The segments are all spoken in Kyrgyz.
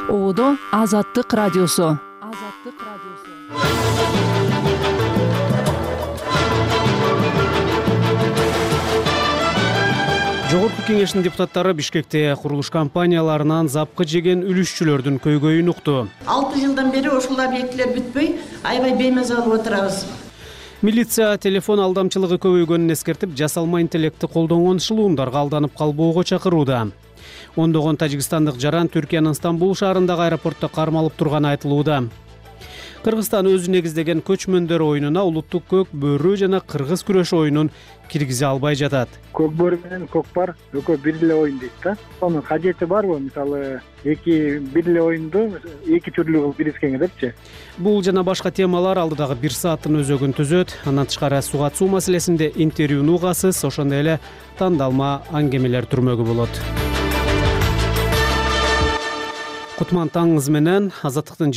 Оодо Азаттык радиосу. Жогорку кеңештин депутаттары Бишкекте курулуш компанияларынан запкы жеген үлүшчүлөрдүн көйгөйүн укту. 6 жылдан бери ошол объектилер бүтпөй, аябай беймаза болуп отурабыз. Милиция телефон алдамчылыгы көбөйгөнүн эскертип, жасалма интеллектти колдонгон шылуундарга алданып калбоого чакырууда. Ондогон тажикстандык жаран Түркиянын Стамбул шаарындагы аэропортто кармалып турганы айтылууда. Кыргызстан өзү негиздеген көчмөндөр оюнуна улуттук көк бөрү жана кыргыз күрөш оюнун киргизе албай жатат. Көк бөрү менен көк бар экөө бир эле оюн дейт да. Анын кажети барбы? Мисалы, бир эле оюнду эки түрлүү кылып бирискенге депчи. Бул жана башка темалар алдыдагы 1 сааттын өзөгүн түзөт. Андан тышкары сугат-суу маселесинде интервьюну угасыз, ошондой эле тандалма аңгемелер түрмөгү болот. Кутман таңыңыз менен Азаттыктын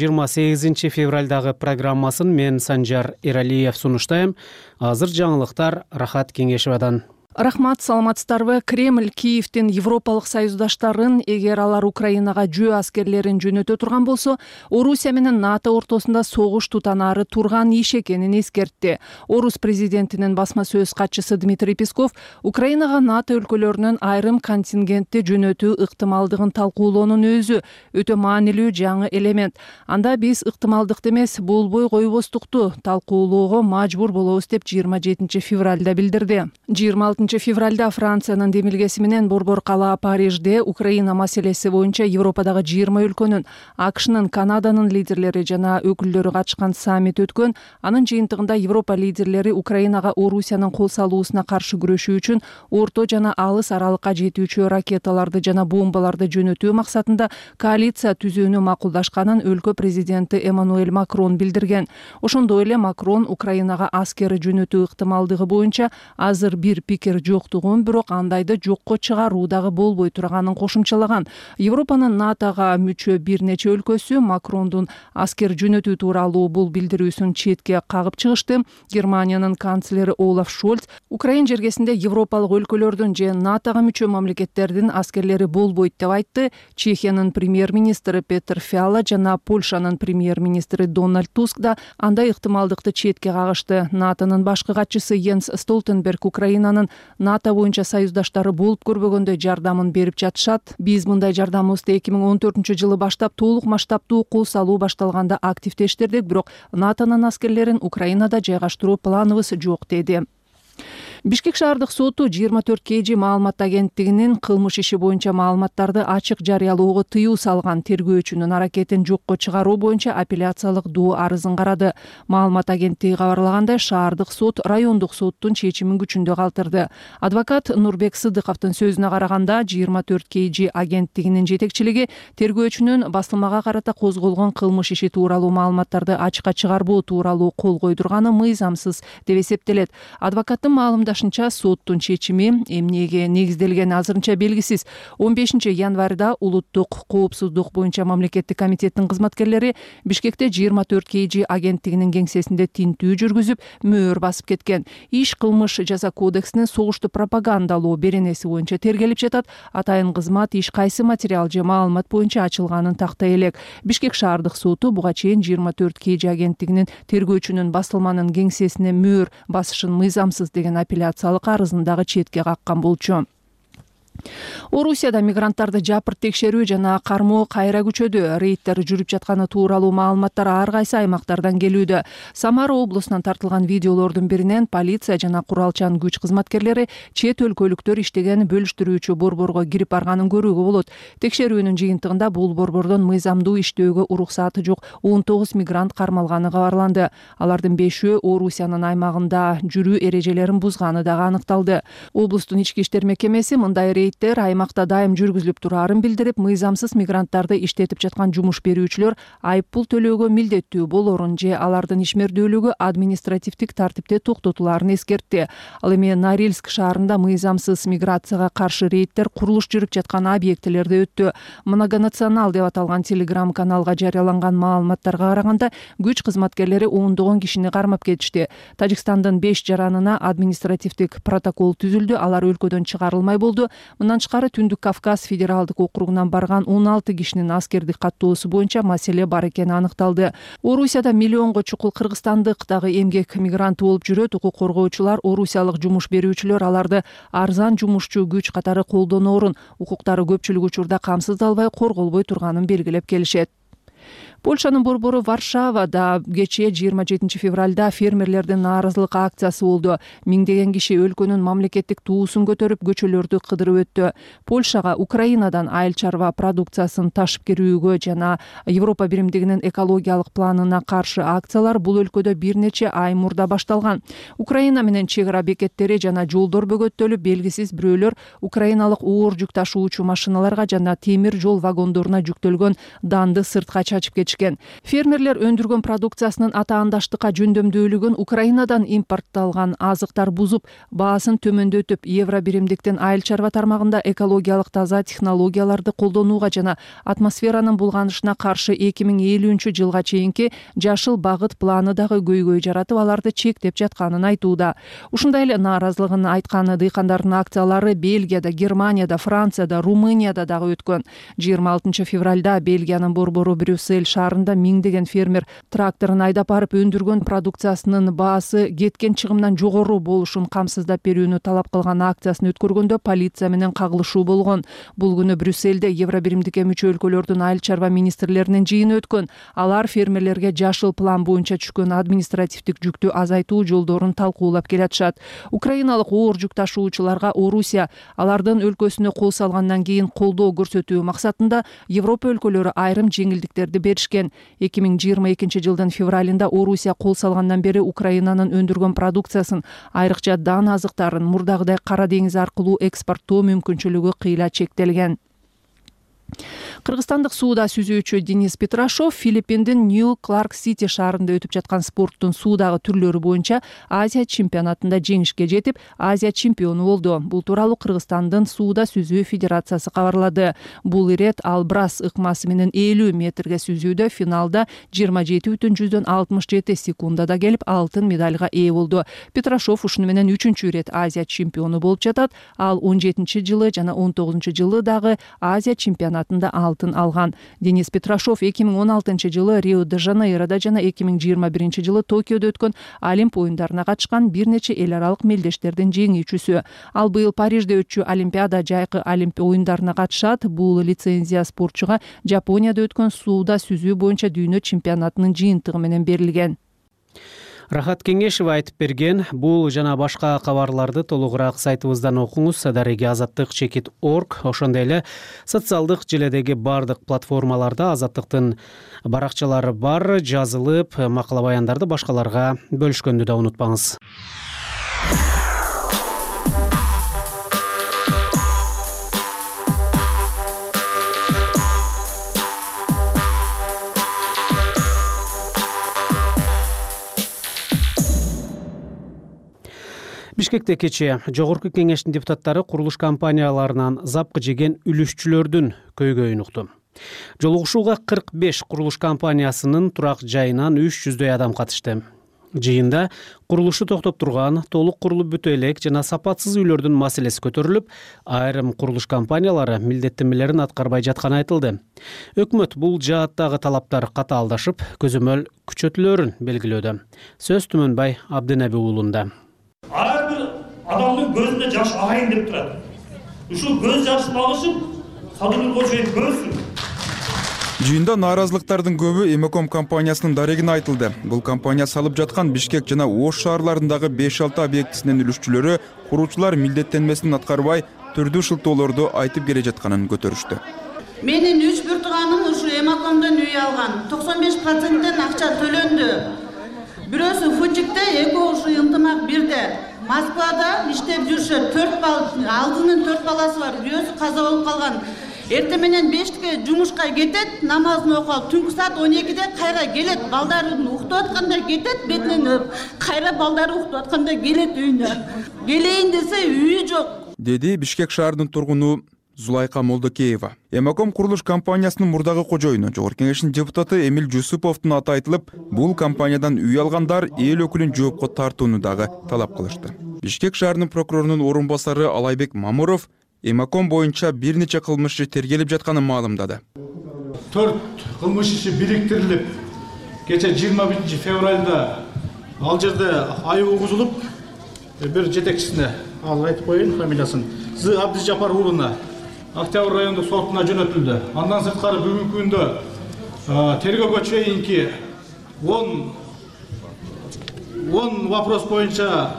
28 февралдагы программасын мен Санжар Эралиев сунуштайм. Азыр жаңылыктар Рахат Кеңешевадан. Рахмат, саламатсыздарбы? Кремль Киевдин Европалык союздаштарын, эгер алар Украинага жөө аскерлерин жөнөтө турган болсо, Орусия менен НАТО ортосунда согуш тутанары турган иш экенин эскертти. Орус президентинин басма сөз катчысы Дмитрий Песков Украинага НАТО өлкөлөрүнүн айрым контингентти жөнөтүү ыктымалдыгын талкуулоонун өзү өтө маанилүү жаңы элемент. Анда биз ыктымалдыкты эмес, болбой койбостукту талкуулоого мажбур болобуз деп 27 февралда билдирди. 26 февралда Франциянын демилгеси менен борбор кала Парижде Украина маселеси боюнча Европадагы 20 өлкөнүн, АКШнын, Канаданын лидерлери жана өкүлдөрү катышкан саммит өткөн. Анын жыйынтыгында Европа лидерлери Украинага Орусиянын кол салуусуна каршы күрөшүү үчүн орто жана алыс аралыкка жетүүчү ракеталарды жана бомбаларды жөнөтүү максатында коалиция түзүүнү макулдашканын өлкө президенти Эммануэль Макрон билдирген. Ошондой эле Макрон Украинага аскер жөнөтүү ыктымалдыгы боюнча азыр бир пикир жоктугун, бирок андайды жокко чыгаруу дагы болбой турганын кошумчалаган. Европанын НАТОга мүчө бир нече өлкөсү Макрондун аскер жөнөтүү тууралуу бул билдирүүсүн четке кагып чыгышты. Германиянын канцлери Олаф Шольц Украин жергесинде европалык өлкөлөрдүн же НАТОга мүчө мамлекеттердин аскерлери болбойт деп айтты. Чехиянын премьер-министри Петер Фиала жана Польшанын премьер-министри Дональд Туск да андай ыктымалдыкты четке кагышты. НАТОнун башкы катчысы Йенс Столтенберг Украинанын НАТО боюнча союздаштары болуп көрбөгөндө жардамын берип жатышат. Биз мындай жардамыбызды 2014 жылы баштап толук масштабтуу кол салуу башталганда активдештирдик, бирок НАТОнун аскерлерин Украинада жайгаштыруу планыбыз жок деди. Бишкек шаардык соту 24 KG маалымат агенттигинин кылмыш иши боюнча маалыматтарды ачык жарыялоого тыюу салган тергөөчүнүн аракетин жокко чыгаруу боюнча апелляциялык доо арызын карады. Маалымат агенттиги кабарлагандай, шаардык сот райондук соттун чечимин күчүндө калтырды. Адвокат Нурбек Сыдыковдун сөзүнө караганда, 24 KG агенттигинин жетекчилиги тергөөчүнүн басылмага карата козголгон кылмыш иши тууралуу маалыматтарды ачыкка чыгарбоо тууралуу кол койдурганы мыйзамсыз деп эсептелет. Адвокаттын маалымдашынча, соттун чечими эмнеге негизделгени азырынча белгисиз. 15 январда улуттук коопсуздук боюнча мамлекеттик комитеттин кызматкерлери Бишкекте 24 KG агенттигинин кеңсесинде тинтүү жүргүзүп, мөөр басып кеткен. Иш кылмыш жаза кодексинин согушту пропагандалоо беренеси боюнча тергелип жатат. Атайын кызмат иш кайсы материал же маалымат боюнча ачылганын тактай элек. Бишкек шаардык соту буга чейин 24 KG агенттигинин тергөөчүнүн басылманын кеңсесине мөөр басышын мыйзамсыз деген апелляциялык арызын дагы четке каккан болчу. Орусияда мигранттарды жапырт текшерүү жана кармоо кайра күчөдү. Рейдтер жүрүп жатканы тууралуу маалыматтар ар кайсы аймактардан келүүдө. Самара облусунан тартылган видеолордун биринен полиция жана куралчан күч кызматкерлери чет өлкөлүктөр иштеген бөлүштүрүүчү борборго кирип барганын көрүүгө болот. Текшерүүнүн жыйынтыгында бул борбордон мыйзамдуу иштөөгө уруксаты жок 19 мигрант кармалганы кабарланды. Алардын 5-өө Орусиянын аймагында жүрүү эрежелерин бузганы дагы аныкталды. Облустун ички иштер мекемеси мындай рейдтер аймакта дайым жүргүзүлүп тураарын билдирип, мыйзамсыз мигранттарды иштетип жаткан жумуш берүүчүлөр айыппул төлөөгө милдеттүү болорун же алардын ишмердүүлүгү административдик тартипте токтотулаарын эскертти. Ал эми Норильск шаарында мыйзамсыз миграцияга каршы рейдтер курулуш жүрүп жаткан объектилерде өттү. Многонационал деп аталган телеграм каналга жарыяланган маалыматтарга караганда, күч кызматкерлери ондогон кишини кармап кетишти. Тажикстандын 5 жаранына административдик протокол түзүлдү, алар өлкөдөн чыгарылмай болду. Мындан тышкары Түндүк Кавказ федералдык округунан барган 16 кишинин аскердик каттоосу боюнча маселе бар экени аныкталды. Орусияда миллионго чукул кыргызстандык дагы эмгек мигранты болуп жүрөт. Укук коргоочулар, орусиялык жумуш берүүчүлөр аларды арзан жумушчу күч катары колдоноорун, укуктары көпчүлүк учурда камсыздалбай, корголбой турганын белгилеп келишет. Польшанын борбору Варшавада кечээ 27 февралда фермерлердин нааразылык акциясы болду. Миңдеген киши өлкөнүн мамлекеттик туусун көтөрүп көчөлөрдү кыдырып өттү. Польшага Украинадан айыл чарба продукциясын ташып кирүүгө жана Европа биримдигинин экологиялык планына каршы акциялар бул өлкөдө бир нече ай мурда башталган. Украина менен чек ара бекеттери жана жолдор бөгөттөлүп, белгисиз бирөөлөр украиналык оор жүк ташуучу машиналарга жана темир жол вагондоруна жүктөлгөн данды сыртка чачып кетишкен. Фермерлер өндүргөн продукциясынын атаандаштыкка жөндөмдүүлүгүн Украинадан импортталган азыктар бузуп, баасын төмөндөтүп, евро биримдиктин айыл чарба тармагында экологиялык таза технологияларды колдонууга жана атмосферанын булганышына каршы 2050 жылга чейинки жашыл багыт планы дагы көйгөй жаратып, аларды чектеп жатканын айтууда. Ушундай эле нааразылыгын айткан дыйкандардын акциялары Бельгияда, Германияда, Францияда, Румынияда дагы өткөн. 26 февралда Бельгиянын борбору Брюссель шаарында миңдеген фермер тракторун айдап барып, өндүргөн продукциясынын баасы кеткен чыгымдан жогору болушун камсыздап берүүнү талап кылган акциясын өткөргөндө полиция менен кагылышуу болгон. Бул күнү Брюссельде Евро биримдикке мүчө өлкөлөрдүн айыл чарба министрлеринин жыйыны өткөн. Алар фермерлерге жашыл план боюнча түшкөн административдик жүктү азайтуу жолдорун талкуулап келатышат. Украиналык оор жүк ташуучуларга Орусия алардын өлкөсүнө кол салгандан кийин колдоо көрсөтүү максатында Европа өлкөлөрү айрым жеңилдиктерди беришкен. 2022 жылдын февралында Орусия кол салгандан бери Украинанын өндүргөн продукциясын, айрыкча дан азыктарын мурдагыдай Кара деңиз аркылуу экспорттоо мүмкүнчүлүгү кыйла чектелген. Кыргызстандык сууда сүзүүчү Денис Петрашов Филиппиндин Нью-Кларк-Сити шаарында өтүп жаткан спорттун суудагы түрлөрү боюнча Азия чемпионатында жеңишке жетип, Азия чемпиону болду. Бул тууралуу Кыргызстандын сууда сүзүү федерациясы кабарлады. Бул ирет албрас ыкмасы менен 50 метрге сүзүүдө финалда 27,67 секундада келип алтын медальга ээ болду. Петрашов ушуну менен 3-чү ирет Азия чемпиону болуп жатат. Ал 17 жылы жана 19 жылы дагы Азия чемпионатында алтын алган. Денис Петрашов 2016 жылы Рио-де-Жанейрода жана 2021 жылы Токиодо өткөн Олимп оюндарына катышкан бир нече эл аралык мелдештердин жеңүүчүсү. Ал быйыл Парижде өтчү Олимпиада жайкы Олимп оюндарына катышат. Бул лицензия спортчуга Жапонияда өткөн сууда сүзүү боюнча дүйнө чемпионатынын жыйынтыгы менен берилген. Рахат Кеңешева айтып берген. Бул жана башка кабарларды толугураак сайтыбыздан окуңуз. Дареге Азаттык _org. Ошондой эле социалдык желедеги бардык платформаларда Азаттыктын баракчалары бар. Жазылып, макала баяндарды башкаларга бөлүшкөндү да унутпаңыз. Бишкекте кечээ Жогорку кеңештин депутаттары курулуш компанияларынан запкы жеген үлүшчүлөрдүн көйгөйүн укту. Жолугушууга 45 курулуш компаниясынын турак жайынан 300дөй адам катышты. Жыйында курулушу токтоп турган, толук курулуп бүтө элек жана сапатсыз үйлөрдүн маселеси көтөрүлүп, айрым курулуш компаниялары милдеттенмелерин аткарбай жатканы айтылды. Өкмөт бул жааттагы талаптар катаалдашып, көзөмөл күчөтүлөрүн белгилөөдө. Сөз Түмөнбай Абдынаби уулунда. Ар бир адамдын көзүнө жаш агайын деп турат. Ушул көз жашын алышып, Садыр Кошоев көрсүн. Жыйында нааразылыктардын көбү Эмеком компаниясынын дарегине айтылды. Бул компания салып жаткан Бишкек жана Ош шаарларындагы 5-6 объектисинин үлүшчүлөрү куруучулар милдеттенмесин аткарбай, түрдүү шылтоолорду айтып келе жатканын көтөрүштү. Менин 3 бир тууганым ушу Эмекомдон үй алган. 95%ден акча төлөндү. Бирөөсү Фучикте, экөөсү ынтымак бирде. Москвада иштеп жүрүшөт. 4 бала, алдынын 4 баласы бар. Бирөөсү каза болуп калган. Эрте менен 5-ке жумушка кетет, намазын окуп, түнкү саат 12-де кайра келет. Балдарын уктуп атканда кетет, бетинен кайра балдары уктуп атканда келет үйүнө. Келейин десе үйү жок. Деди Бишкек шаарынын тургуну Зулайка Молдокеева. Эмеком курулуш компаниясынын мурдагы кожоюну Жогорку кеңештин депутаты Эмил Жусуповдун аты айтылып, бул компаниядан үй алгандар эл өкүлүн жоопко тартууну дагы талап кылышты. Бишкек шаарынын прокурорунун орун басары Алайбек Мамуров Эmakом боюнча бир нече кылмыш иши тергелип жатканын маалымдады. 4 кылмыш иши бириктирилип, кече 21 февралда ал жерде айып угузулуп, бир жетекчисине, ал айтып коеюн фамилиясын, З. Абдижапар уулуна Октябрь райондук сотуна жөнөтүлдү. Андан сырткары бүгүнкү күндө тергөөгө чейинки 10 вопрос боюнча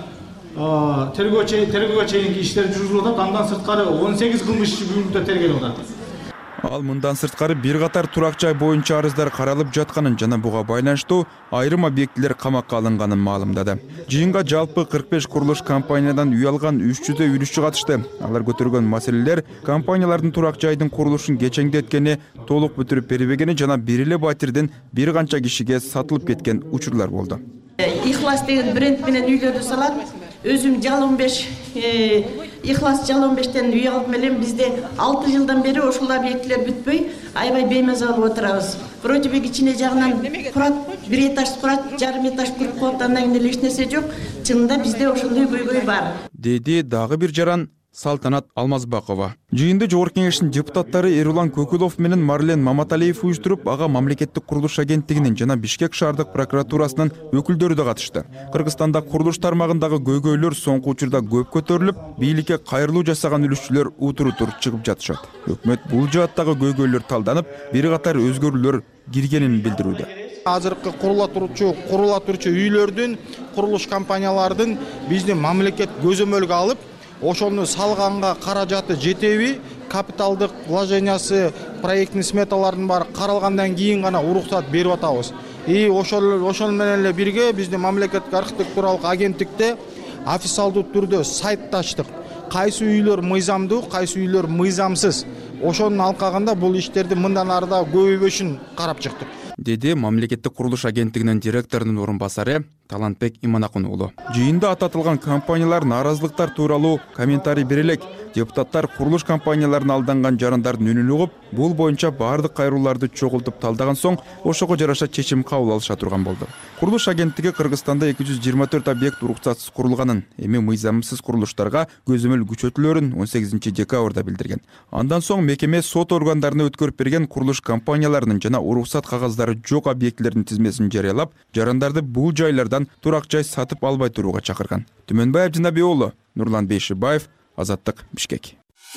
тергөөгө чейинки иштер жүргүзүлүп атат. Андан сырткары 18 кылмыш иши бүгүнкү тергелип атат. Ал мындан сырткары бир катар турак жай боюнча арыздар каралып жатканын жана буга байланыштуу айрым объектилер камакка алынганын маалымдады. Жыйынга жалпы 45 курулуш компаниядан үй алган 300 үлүшчү катышты. Алар көтөргөн маселелер компаниялардын турак жайдын курулушун кечеңдеткени, толук бүтүрүп бербегени жана бир эле батирден бир канча кишиге сатылып кеткен учурлар болду. Ихлас деген бренд менен үйлөрдү салат. Өзүм Жал-15 Ихлас Жал-15тен үй алып элем. Бизде 6 жылдан бери ошол объектилер бүтпөй, аябай беймаза болуп отурабыз. Вроде бы кичине жагынан курат, бир этаж курат, жарым этаж куруп коет, андан кийин эле эч нерсе жок. Чынында бизде ошондой көйгөй бар. Деди дагы бир жаран Салтанат Алмазбакова. Жыйынды Жогорку Кеңештин депутаттары Эрулан Көкүлов менен Марлен Маматалиев уюштуруп, ага мамлекеттик курулуш агенттигинин жана Бишкек шаардык прокуратурасынын өкүлдөрү да катышты. Кыргызстанда курулуш тармагындагы көйгөйлөр соңку учурда көп көтөрүлүп, бийликке кайрылуу жасаган үлүшчүлөр утур-утур чыгып жатышат. Өкмөт бул жааттагы көйгөйлөр талданып, бир катар өзгөрүүлөр киргенин билдирүүдө. Азыркы курула турчу үйлөрдүн, курулуш компаниялардын биздин мамлекет көзөмөлгө алып, ошону салганга каражаты жетеби, капиталдык вложениясы, проектный сметалардын баары каралгандан кийин гана уруксат берип атабыз. Ошол менен эле бирге биздин мамлекеттик архитектуралык агенттикте официалдуу түрдө сайт ачтык. Кайсы үйлөр мыйзамдуу, кайсы үйлөр мыйзамсыз. Ошонун алкагында бул иштерди мындан ары да көбөйбөшүн карап чыктык. Деди мамлекеттик курулуш агенттигинин директорунун орун басары Талантбек Иманакун уулу. Жыйында ататылган компаниялар нааразылыктар тууралуу комментарий бере элек. Депутаттар курулуш компанияларына алданган жарандардын үнүн угуп, бул боюнча баардык кайрууларды чогултуп талдаган соң ошого жараша чечим кабыл алыша турган болду. Курулуш агенттиги Кыргызстанда 224 объект уруксатсыз курулганын, эми мыйзамсыз курулуштарга көзөмөл күчөтүлөрүн 18 декабрда билдирген. Андан соң мекеме сот органдарына өткөрүп берген курулуш компанияларынын жана уруксат кагаздары жок объектилердин тизмесин жарыялап, жарандарды бул жайлардан турак жай сатып албай турууга чакырган. Түмөнбай Абдинабий уулу, Нурлан Бейшибаев, Азаттык, Бишкек.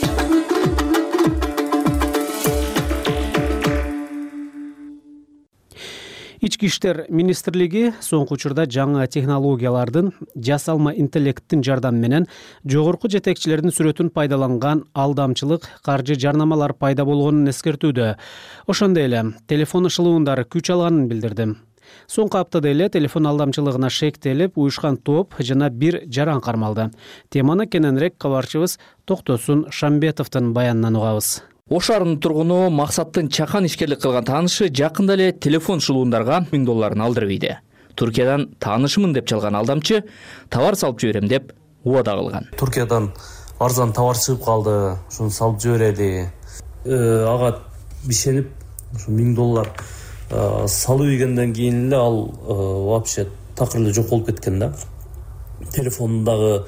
Ички иштер министрлиги соңку учурда жаңы технологиялардын, жасалма интеллекттин жардамы менен жогорку жетекчилердин сүрөтүн пайдаланган алдамчылык каржы жарнамалар пайда болгонун эскертүүдө. Ошондой эле телефон ышылуундары күч алганын билдирди. Соңку аптада эле телефон алдамчылыгына шектелип, уюшкан топ жана бир жаран кармалды. Теманы кененирээк кабарчыбыз Токтосун Шамбетовдун баянынан угабыз. Ош шаарынын тургуну Максаттын чакан ишкерлик кылган таанышы жакында эле телефон шылуундарга 1000 долларын алдырып ийди. Туркиядан таанышымын деп чалган алдамчы товар салып жиберем деп убада кылган. Туркиядан арзан товар чыгып калды, ошону салып жибереди. Ага бишенип, ошо 1000 доллар салып ийгенден кийин эле ал вообще такыр эле жоколуп кеткен да. Телефондагы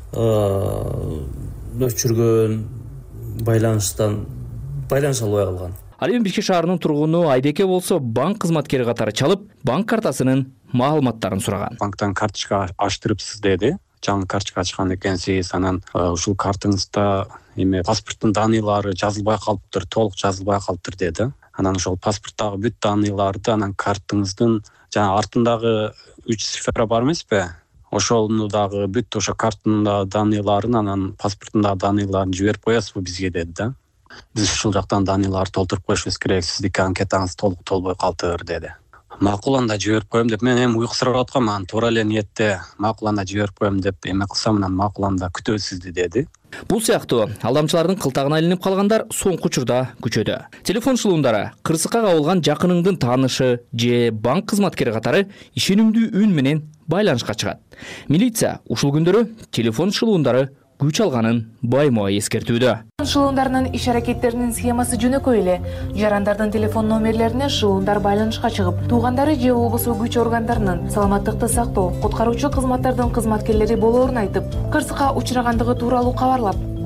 өчүргөн байланыш албай калган. Ал эми Бишкек шаарынын тургуну Айдеке болсо банк кызматкери катары чалып, банк картасынын маалыматтарын сураган. Банктан карточка аштырыпсыз деди. Жаңы карточка ачкан экенсиз, анан ушул картыңызда паспорттун даныйлары жазылбай калыптыр, толук жазылбай калыптыр деди. Анан ошол паспорттагы бүт даныйларды анан картыңыздын жана артындагы 3 цифра бар эмеспи? Ошону дагы бүт ошо картында даныйларын, анан паспортунда даныйларын жиберип коесузбу бизге деди да. Биз ушул жактан даныйларды толтуруп коюшубуз керек, сиздики анкетаңыз толук толбой калыптыр деди. Макул анда жиберип коем деп мен эми уйкусурап аткам, анан туура эле ниетте макул анда жиберип коем деп эме кылсам, анан макул анда күтөбүз сизди деди. Бул сыяктуу алдамчылардын кылтагына илинип калгандар соңку учурда күчөдө. Телефон шылуундары кырсыкка кабылган жакыныңдын таанышы же банк кызматкери катары ишенимдүү үн менен байланышка чыгат. Милиция ушул күндөрү телефон шылуундары күч алганын байма эскертүүдө. Шылуундарынын иш аракеттеринин схемасы жөнөкөй эле. Жарандардын телефон номерлерине шылуундар байланышка чыгып, туугандары же болбосо күч органдарынын саламаттыкты сактоо, куткаруучу кызматтардын кызматкерлери болоорун айтып, кырсыкка учурагандыгы тууралуу кабарлап,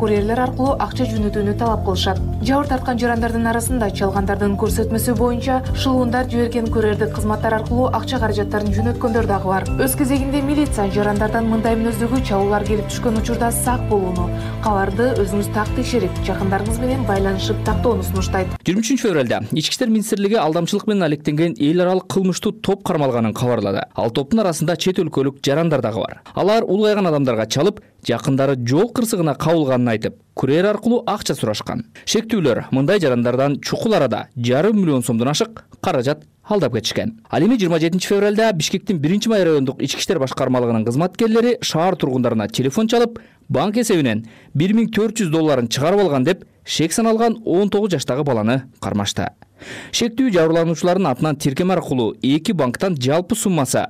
курьерлер аркылуу акча жөнөтүүнү талап кылышат. Жабыр тарткан жарандардын арасында чалгандардын көрсөтмөсү боюнча шылуундар жиберген курьердик кызматтар аркылуу акча каражаттарын жөнөткөндөр дагы бар. Өз кезегинде милиция жарандардан мындай мүнөздөгү чалуулар келип түшкөн учурда сак болууну, кабарды өзүңүз так текшерип, жакындарыңыз менен байланышып тактоону сунуштайт. 23 февралда Ички иштер министрлиги алдамчылык менен алектенген эл аралык кылмыштуу топ кармалганын кабарлады. Ал топтун арасында чет өлкөлүк жарандар дагы бар. Алар улгайган адамдарга чалып, жакындары жол кырсыгына кабылганын айтып, курьер аркылуу акча сурашкан. Шектүүлөр мындай жарандардан чукул арада 5,5 миллион сомдон ашык каражат алдап кетишкен. Ал эми 27 февралда Бишкектин 1-май райондук ички иштер башкармалыгынын кызматкерлери шаар тургундарына телефон чалып, банк эсебинен $1,400 чыгарып алган деп шек саналган 19 жаштагы баланы кармашты. Шектүү жабырлануучулардын атынан тиркеме аркылуу 2 банктан жалпы суммасы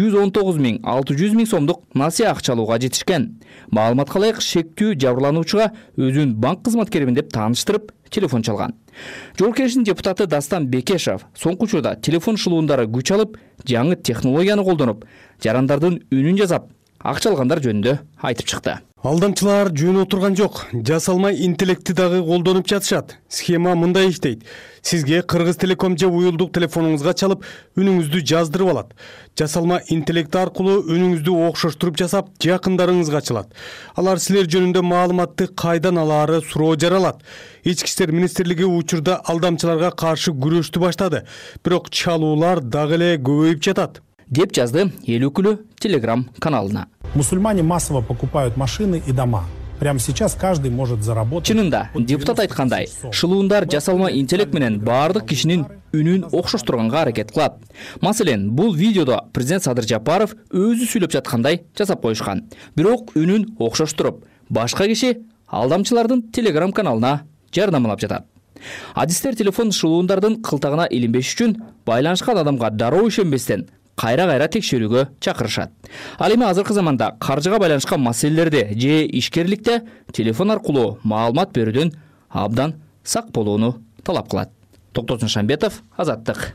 119,600 сомдук насыя акча алууга жетишкен. Маалыматка ылайык, шектүү жабырлануучуга өзүн банк кызматкеримин деп тааныштырып телефон чалган. Жогорку Кеңештин депутаты Дастан Бекешев соңку учурда телефон шылуундары күч алып, жаңы технологияны колдонуп, жарандардын үнүн жасап, акча алгандар жөнүндө айтып чыкты. Алдамчылар жөн отурган жок. Жасалмай интеллектти дагы колдонуп жатышат. Схема мындай иштейт. Сизге Кыргыз Телеком же уюлдук телефонуңузга чалып, үнүңүздү жаздырып алат. Жасалма интеллект аркылуу үнүңүздү окшоштуруп жасап, жакындарыңызга чалат. Алар силер жөнүндө маалыматты кайдан алаары суроо жаралат. Ички иштер министрлиги учурда алдамчыларга каршы күрөштү баштады. Бирок чалуулар дагы эле көбөйүп жатат, деп жазды эл өкүлү Telegram каналына. Мусульмане массово покупают машины и дома. Прямо сейчас каждый может заработать. Чынында, депутат айткандай, шылуундар жасалма интеллект менен баардык кишинин үнүн окшоштурганга аракет кылат. Маселен, бул видеодо президент Садыр Жапаров өзү сүйлөп жаткандай жасап коюшкан. Бирок үнүн окшоштуруп, башка киши алдамчылардын Telegram каналына жардамлап жатат. Адистер телефон шылуундардын кылтагына илинбеш үчүн байланышкан адамга дароо ишенбестен кайра текшерүүгө чакырышат. Ал эми азыркы заманда каржыга байланышкан маселелерде же ишкерликте телефон аркылуу маалымат берүүдөн абдан сак болууну талап кылат. Токтосун Шамбетов, Азаттык.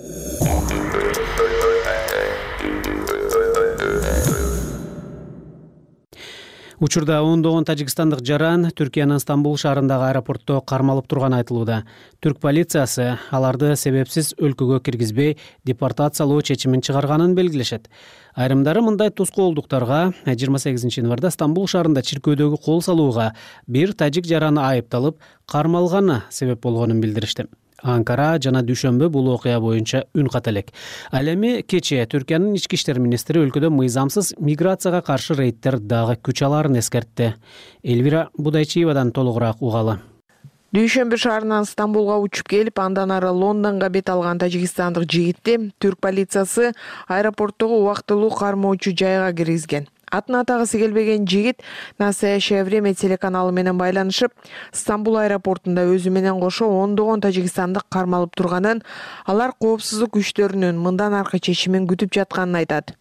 Учурда ондогон тажикстандык жаран Түркиянын Стамбул шаарындагы аэропортто кармалып турганы айтылууда. Түрк полициясы аларды себепсиз өлкөгө киргизбей депортациялоо чечимин чыгарганын белгилешет. Айрымдары мындай тоскоолдуктарга 28 январда Стамбул шаарында чиркөөдөгү кол салууга бир тажик жараны айыпталып кармалганы себеп болгонун билдиришти. Анкара жана Дүйшөмбү бул окуя боюнча үн ката элек. Ал эми кечээ Түркиянын ички иштер министри өлкөдө мыйзамсыз миграцияга каршы рейдтер дагы күч алаарын эскертти. Элвира Будайчиевадан толугураак угалы. Дүйшөмбү шаарынан Стамбулга учуп келип, андан ары Лондонго бет алган тажикстандык жигитти түрк полициясы аэропорттогу убактылуу кармоочу жайга киргизген. Атын атагысы келбеген жигит Настоящее время телеканалы менен байланышып, Стамбул аэропортунда өзү менен кошо ондогон тажикстандык кармалып турганын, алар коопсуздук күчтөрүнүн мындан аркы чечимин күтүп жатканын айтат.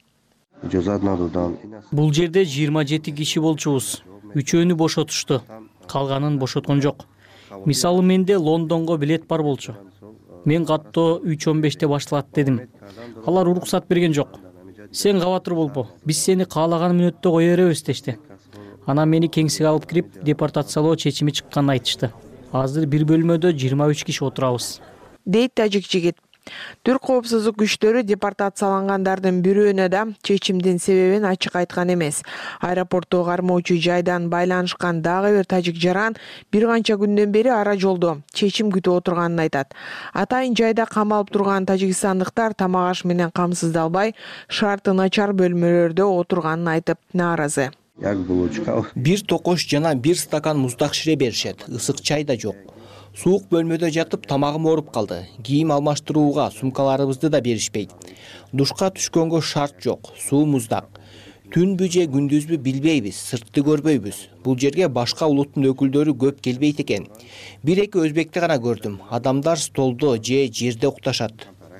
Бул жерде 27 киши болчубуз. Үчөөнү бошотушту, калганын бошоткон жок. Мисалы менде Лондонго билет бар болчу. Мен каттоо 3:15 башталат дедим. Алар уруксат берген жок. Сен кабатыр болбо, биз сени каалаган мүнөттө кое беребиз дешти. Анан мени кеңсеге алып кирип, депортациялоо чечими чыкканын айтышты. Азыр бир бөлмөдө 23 киши отурабыз, дейт тажик жигит. Түрк коопсуздук күчтөрү депортациялангандардын бирөөнө да чечимдин себебин ачык айткан эмес. Аэропортту кармоочу жайдан байланышкан дагы бир тажик жаран бир канча күндөн бери ара жолдо чечим күтүп отурганын айтат. Атайын жайда камалып турган тажикстандыктар тамак аш менен камсыздалбай, шарты начар бөлмөлөрдө отурганын айтып нааразы. Бир токош жана бир стакан муздак шире беришет, ысык чай да жок. Суук бөлмөдө жатып тамагым ооруп калды. Кийим алмаштырууга сумкаларыбызды да беришпейт. Душка түшкөнгө шарт жок, суу муздак. Түнбү же күндүзбү билбейбиз, сыртты көрбөйбүз. Бул жерге башка улуттун өкүлдөрү көп келбейт экен. Бир эки өзбекти гана көрдүм. Адамдар столдо же жерде укташат.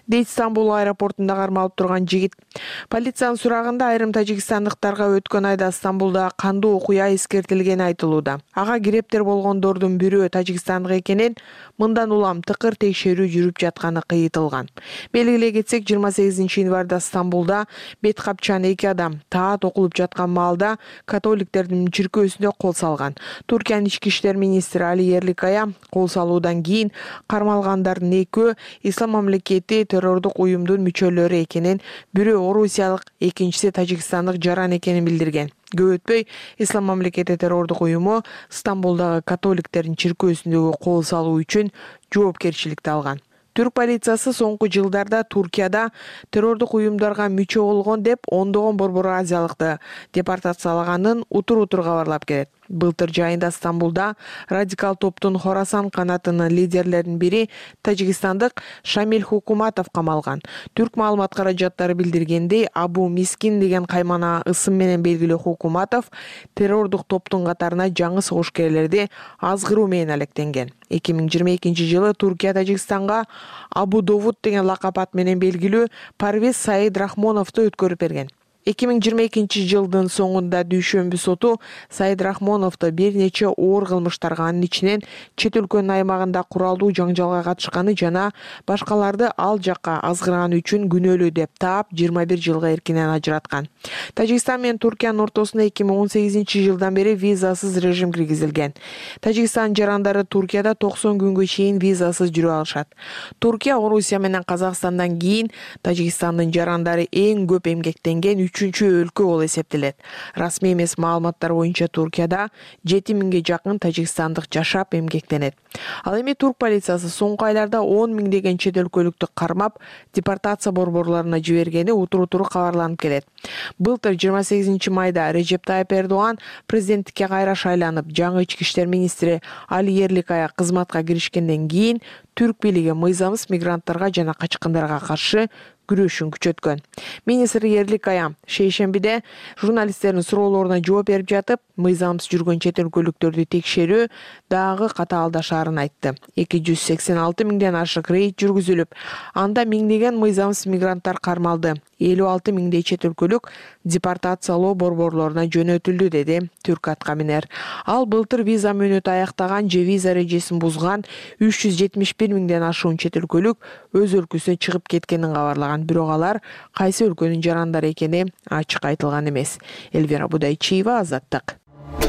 дейт Стамбул аэропортунда кармалып турган жигит. Полициянын сурагында айрым тажикстандыктарга өткөн айда Стамбулда кандуу окуя эскертилгени айтылууда. Ага кирептер болгондордун бирөө тажикстандык экенин, мындан улам тыкыр текшерүү жүрүп жатканы кыйытылган. Белгилей кетсек, 28 январда Стамбулда бет капчан 2 адам таат окулуп жаткан маалда католиктердин чиркөөсүнө кол салган. Туркиянын ички иштер министри Али Ерликая кол салуудан кийин кармалгандардын экөө Ислам мамлекети террордук уюмдун мүчөлөрү экенин, бирөө орусиялык, экинчиси тажикстандык жаран экенин билдирген. Көп өтпөй Ислам мамлекети террордук уюму Стамбулдагы католиктердин чиркөөсүндөгү кол салуу үчүн жоопкерчиликти алган. Түрк полициясы соңку жылдарда Туркияда террордук уюмдарга мүчө болгон деп ондогон борбор азиялыкты депортациялаганын утур-утур кабарлап келет. Былтыр жайында Стамбулда радикал топтун Хорасан канатынын лидерлеринин бири тажикстандык Шамил Хукуматов камалган. Түрк маалымат каражаттары билдиргендей, Абу Мискин деген каймана ысым менен белгилүү Хукуматов террордук топтун катарына жаңы согушкерлерди азгыруу менен алектенген. 2022 жылы Туркия Тажикстанга Абу Довуд деген лакап ат менен белгилүү Парвиз Саид Рахмоновду өткөрүп берген. 2022 жылдын соңунда дүйшөмбү соту Саид Рахмоновду бир нече оор кылмыштарга, анын ичинен чет өлкөнүн аймагында куралдуу жаңжалга катышканы жана башкаларды ал жакка азгырганы үчүн күнөөлүү деп таап 21 жылга эркинен ажыраткан. Тажикстан менен Туркиянын ортосуна 2018 жылдан бери визасыз режим киргизилген. Тажикстан жарандары Туркияда 90 күнгө чейин визасыз жүрө алышат. Туркия, Орусия менен Казакстандан кийин Тажикстандын жарандары эң көп эмгектенген 3-чү өлкө болуп эсептелет. Расмий эмес маалыматтар боюнча Туркияда 7000ге жакын тажикстандык жашап эмгектенет. Ал эми Турк полициясы соңку айларда 10 миңдеген чет өлкөлүктү кармап, депортация борборлоруна жибергени утур-утур кабарланып келет. Былтыр 28 майда Режеп Тайып Эрдоган президенттикке кайра шайланып, жаңы ички иштер министри Али Ерликая кызматка киришкенден кийин түрк бийлиги мыйзамсыз мигранттарга жана качкындарга каршы күрөшүн күчөткөн. Министр Ерликая шейшембиде журналисттердин суроолоруна жооп берип жатып, мыйзамсыз жүргөн чет өлкөлүктөрдү текшерүү дагы катаалдашаарын айтты. 286 миңден ашык рейд жүргүзүлүп, анда миңдеген мыйзамсыз мигранттар кармалды. 56 миңдей чет өлкөлүк депортациялоо борборлоруна жөнөтүлдү, деди түрк аткаминер. Ал былтыр виза мөөнөтү аяктаган же виза эрежесин бузган 371 миңден ашуун чет өлкөлүк өз өлкөсүнө чыгып кеткенин кабарлаган. Бирок алар кайсы өлкөнүн жарандары экени ачык айтылган эмес. Эльвира Будайчиева, Азаттык.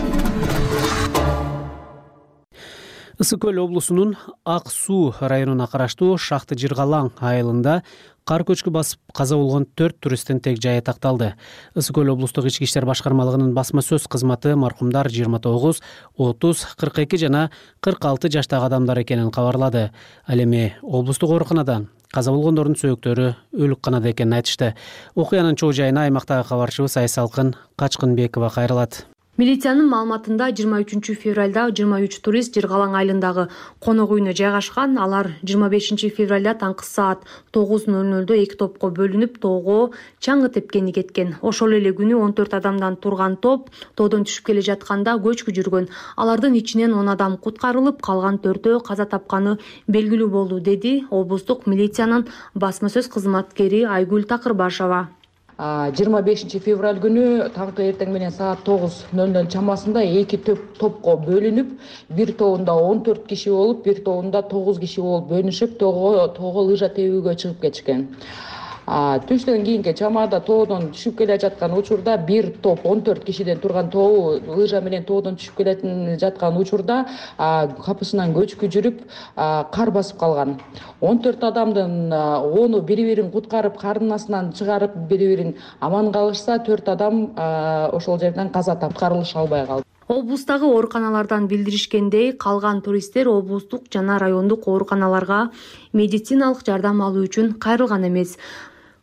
Ысык көл облусунун Ак Суу районуна караштуу Шахты Жыргалаң айылында кар көчкү басып каза болгон 4 туристтин тег жайы такталды. Ысык көл облустук ички иштер башкармалыгынын басма сөз кызматы маркумдар 29, 30, 42 жана 46 жаштагы адамдар экенин кабарлады. Ал эми облустук ооруканадан каза болгондордун сөөктөрү өлүк канада экенин айтышты. Окуянын чоо жайына аймактагы кабарчыбыз Айсалкын Качкынбекова кайрылат. Милициянын маалыматында 23 февралда 23 турист Жыргалаң айылындагы конок үйүнө жайгашкан. Алар 25 февралда таңкы саат 9:00 эки топко бөлүнүп тоого чаңгы тепкени кеткен. Ошол эле күнү 14 адамдан турган топ тоодон түшүп келе жатканда көчкү жүргөн. Алардын ичинен 10 адам куткарылып, калган 4-өө каза тапканы белгилүү болду, деди облустук милициянын басма сөз кызматкери Айгүл Такырбашева. 25 февраль күнү таңкы эртең менен саат 9:00 чамасында эки топко бөлүнүп, бир тобунда 14 киши болуп, бир тобунда 9 киши болуп бөлүнүшүп, тоого лыжа тебүүгө чыгып кетишкен. Түштөн кийинки чамада тоодон түшүп келе жаткан учурда бир топ 14 кишиден турган тоо лыжа менен тоодон түшүп келе жаткан учурда капысынан көчкү жүрүп кар басып калган. 14 адамдын 10-у бири-бирин куткарып, кардын астынан чыгарып, бири-бирин аман калышса, 4 адам ошол жерден каза тапып, куткарылыша албай калды. Облустагы ооруканалардан билдиришкендей, калган туристтер облустук жана райондук ооруканаларга медициналык жардам алуу үчүн кайрылган эмес.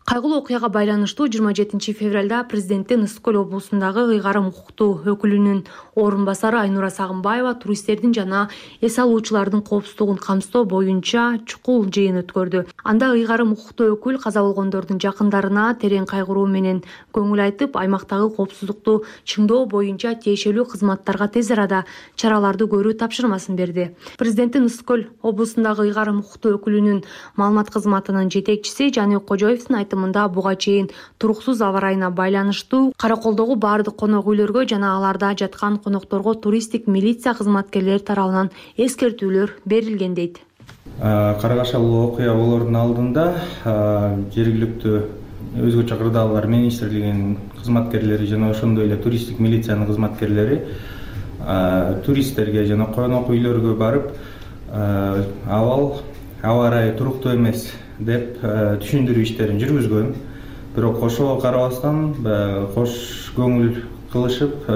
Кайгылуу окуяга байланыштуу 27 февралда президенттин Ысык Көл облусундагы ыйгарым укуктуу өкүлүнүн орун басары Айнура Сагынбаева туристтердин жана эс алуучулардын коопсуздугун камсыздоо боюнча чукул жыйын өткөрдү. Анда ыйгарым укуктуу өкүл каза болгондордун жакындарына терең кайгыруу менен көңүл айтып, аймактагы коопсуздукту чыңдоо боюнча тиешелүү кызматтарга тез арада чараларды көрүү тапшырмасын берди. Президенттин Ысык Көл облусундагы ыйгарым укуктуу өкүлүнүн маалымат кызматынын жетекчиси Жаныбек Кожоевдин айтымында буга чейин туруксуз аба ырайына байланыштуу Караколдогу баардык конок үйлөргө жана аларда жаткан конокторго туристтик милиция кызматкерлери тарабынан эскертүүлөр берилген дейт. Каргашалуу окуя болоордун алдында жергиликтүү өзгөчө кырдаалдар министрлигинин кызматкерлери жана ошондой эле туристтик милициянын кызматкерлери туристтерге жана конок үйлөргө барып аба ырайы туруктуу эмес деп түшүндүрүү иштерин жүргүзгөн. Бирок ошого карабастан кош көңүл кылышып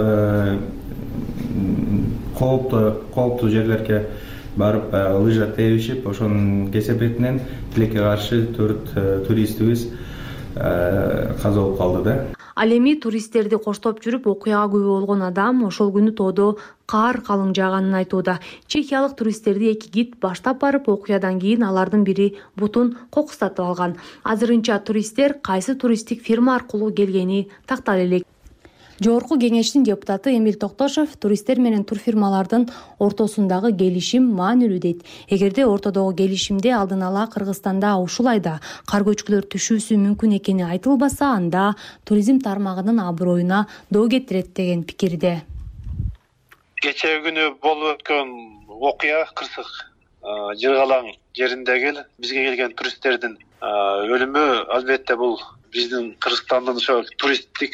кооптуу жерлерге барып лыжа тебишип, ошонун кесепетинен тилекке каршы 4 туристибиз каза болуп калды да. Ал эми туристтерди коштоп жүрүп окуяга күбө болгон адам ошол күнү тоодо каар калың жааганын айтууда. Чехиялык туристтерди 2 гид баштап барып, окуядан кийин алардын бири бутун кокустатып алган. Азырынча туристтер кайсы туристтик фирма аркылуу келгени тактала элек. Жогорку кеңештин депутаты Эмил Токтошов туристтер менен турфирмалардын ортосундагы келишим маанилүү дейт. Эгерде ортодогу келишимде алдын ала Кыргызстанда ушул айда кар көчкүлөр түшүүсү мүмкүн экени айтылбаса, анда туризм тармагынын аброюна доо кетирет деген пикирде. Кечээ күнү болуп өткөн окуя Кырсык Жыргалаң жериндеги бизге келген туристтердин өлүмү албетте бул биздин Кыргызстандын ошо туристтик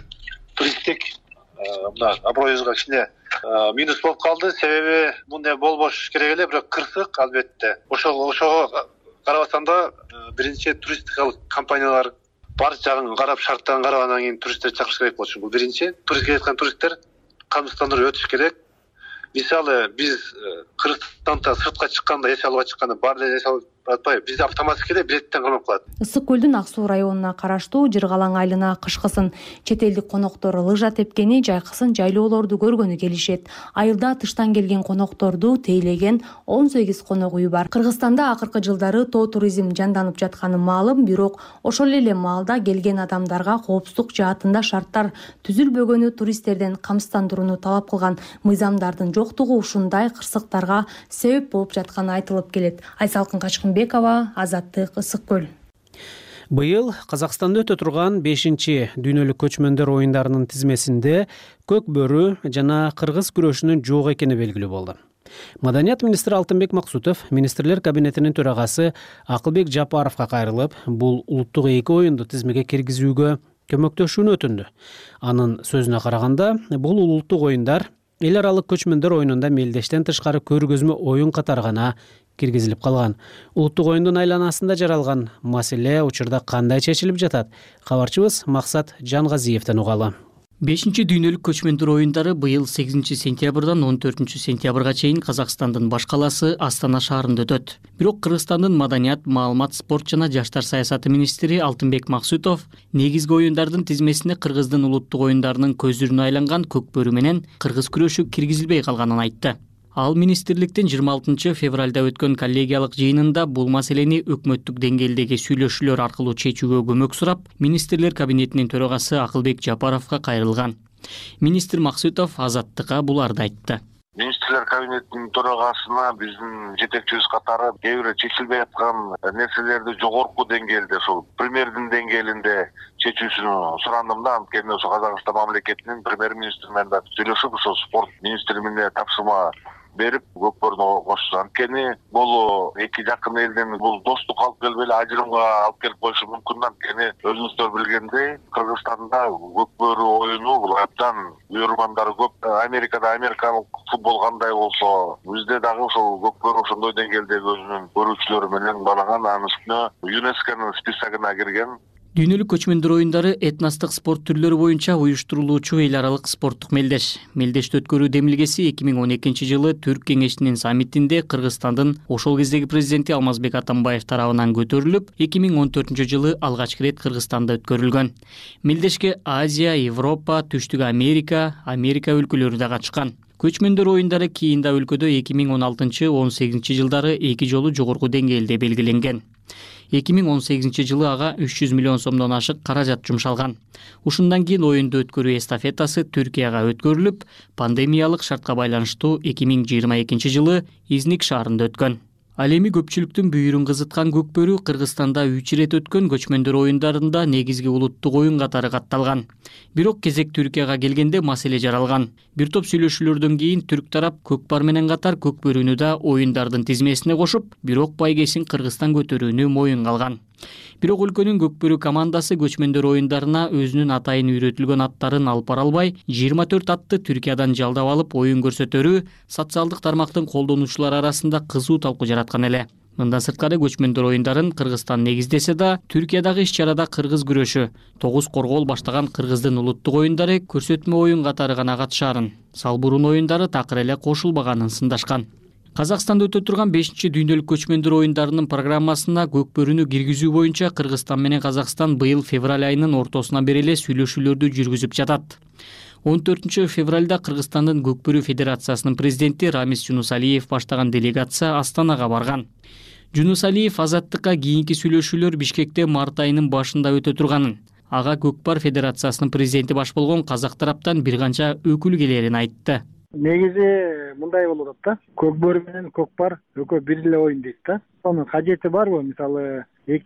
аброюбузга кичине минус болуп калды. Себеби мындай болбош керек эле, бирок Кырсык албетте ошого карабастан да биринчи туристикалык компаниялар бар жагын карап, шарттарын карагандан кийин туристтер чакырыш керек болчу. Бул биринчи. Туристке жаткан туристтер камсыздандырып өтүш керек. Мисалы биз Кыргызстандан сыртка чыкканда, эс алууга чыкканда баары эле эс алып атпайбы, бизде автоматически эле билеттен калып калат. Ысык көлдүн Ак суу районуна караштуу Жыргалаң айылына кышкысын чет элдик коноктор лыжа тепкени, жайкысын жайлоолорду көргөнү келишет. Айылда тыштан келген конокторду тейлеген 18 конок үй бар. Кыргызстанда акыркы жылдары тоо туризм жанданып жатканы маалым, бирок ошол эле маалда келген адамдарга коопсуздук жаатында шарттар түзүлбөгөнү туристтерден камсыздандырууну талап кылган мыйзамдардын жоктугу ушундай кырсыктарга себеп болуп жатканы айтылып келет. Айсалкын Качкынбекова, Азаттык, Ысык көл. Быйыл Казакстанда өтө турган 5-дүйнөлүк көчмөндөр оюндарынын тизмесинде көк бөрү жана кыргыз күрөшүнүн жок экени белгилүү болду. Маданият министри Алтынбек Максутов министрлер кабинетинин төрагасы Акылбек Жапаровго кайрылып, бул улуттук 2 оюнду тизмеге киргизүүгө көмөктөшүүнү өтүндү. Анын сөзүнө караганда, бул улуттук оюндар эл аралык көчмөндөр оюнунда мелдештен тышкары көргөзмө оюн катары гана киргизилип калган. Улуттук оюндун айланасында жаралган маселе учурда кандай чечилип жатат? Кабарчыбыз Максат Жангазиевден угалы. 5-дүйнөлүк көчмөндөр оюндары быйыл 8 сентябрдан 14 сентябрга чейин Казакстандын баш каласы Астана шаарында өтөт. Бирок Кыргызстандын маданият, маалымат, спорт жана жаштар саясаты министри Алтынбек Максутов негизги оюндардын тизмесине кыргыздын улуттук оюндарынын көзүрүнө айланган көк бөрү менен кыргыз күрөшү киргизилбей калганын айтты. Ал министрликтин 26 февралда өткөн коллегиялык жыйынында бул маселени өкмөттүк деңгээлдеги сүйлөшүүлөр аркылуу чечүүгө көмөк сурап, министрлер кабинетинин төрагасы Акылбек Жапаровго кайрылган. Министр Максутов Азаттыкка буларды айтты. Министрлер кабинетинин төрагасына биздин жетекчибиз катары кээ бир чечилбей аткан нерселерди жогорку деңгээлде, ошол премьердин деңгээлинде чечүүсүн сурандым да. Анткени ошо Казакстан мамлекетинин премьер-министри менен да сүйлөшүп, ошо спорт министрлигине тапшырма берип көкбөрүнү кошсун. Анткени бул эки жакын элдин бул достук алып келбей ажырымга алып келип коюшу мүмкүн. Анткени өзүңүздөр билгендей, Кыргызстанда көкбөрү оюну бул абдан уйрмандары көп. Америкада америкалык футбол кандай болсо, бизде дагы ошол көкбөрү ошондой деңгээлдеги өзүнүн көрүүчүлөрү менен балаган. Анын үстүнө ЮНЕСКОнун списогуна кирген. Дүйнөлүк көчмөндөр оюндары этностук спорт түрлөрү боюнча уюштурулуучу эл аралык спорттук мелдеш. Мелдешти өткөрүү демилгеси 2012 жылы Түрк кеңешинин саммитинде Кыргызстандын ошол кездеги президенти Алмазбек Атамбаев тарабынан көтөрүлүп, 2014 жылы алгачкы ирет Кыргызстанда өткөрүлгөн. Мелдешке Азия, Европа, Түштүк Америка өлкөлөрү да катышкан. Көчмөндөр оюндары кийинда өлкөдө 2016-18 жылдары 2 жолу жогорку деңгээлде белгиленген. 2018 жылы ага 300 миллион сомдон ашык каражат жумшалган. Ушундан кийин оюнду өткөрүү эстафетасы Түркияга өткөрүлүп, пандемиялык шартка байланыштуу 2022 жылы Изник шаарында өткөн. Ал эми көпчүлүктүн бүйүрүн кызыткан көкбөрү Кыргызстанда 3 ирет өткөн көчмөндөр оюндарында негизги улуттук оюн катары катталган. Бирок кезек Түркияга келгенде маселе жаралган. Бир топ сүйлөшүүлөрдөн кийин түрк тарап көкпар менен катар көкбөрүнү да оюндардын тизмесине кошуп, бирок байгесин Кыргызстан көтөрүүнү моюнга алган. Бирок өлкөнүн көкбөрү командасы көчмөндөр оюндарына өзүнүн атайын үйрөтүлгөн аттарын алып бара албай, 24 атты Түркиядан жалдап алып оюн көрсөтөрү социалдык тармактын колдонуучулары арасында кызуу талкуу жараткан эле. Мындан сырткары көчмөндөр оюндарын Кыргызстан негиздесе да, Түркиядагы иш-чарада кыргыз күрөшү, тогуз коргоол баштаган Кыргыздын улуттук оюндары көрсөтмө оюн катары гана катышаарын, салбурун оюндары такыр эле кошулбаганын сындашкан. Казакстанда өтө турган 5-дүйнөлүк көчмөндөр оюндарынын программасына көкбөрүнү киргизүү боюнча Кыргызстан менен Казакстан быйыл февраль айынын ортосунан бери эле сүйлөшүүлөрдү жүргүзүп жатат. 14 февралда Кыргызстандын көкбөрү федерациясынын президенти Рамис Жунусалиев баштаган делегация Астанага барган. Жунусалиев азаттыкка кийинки сүйлөшүүлөр Бишкекте март айынын башында өтө турганын, ага көкпар федерациясынын президенти баш болгон казак тараптан бир канча өкүл келерин айтты. Негизи мындай болуп атат да. Көкбөрү менен көкпар экөө бир эле оюн дейт да. Сонун кажети барбы? Мисалы,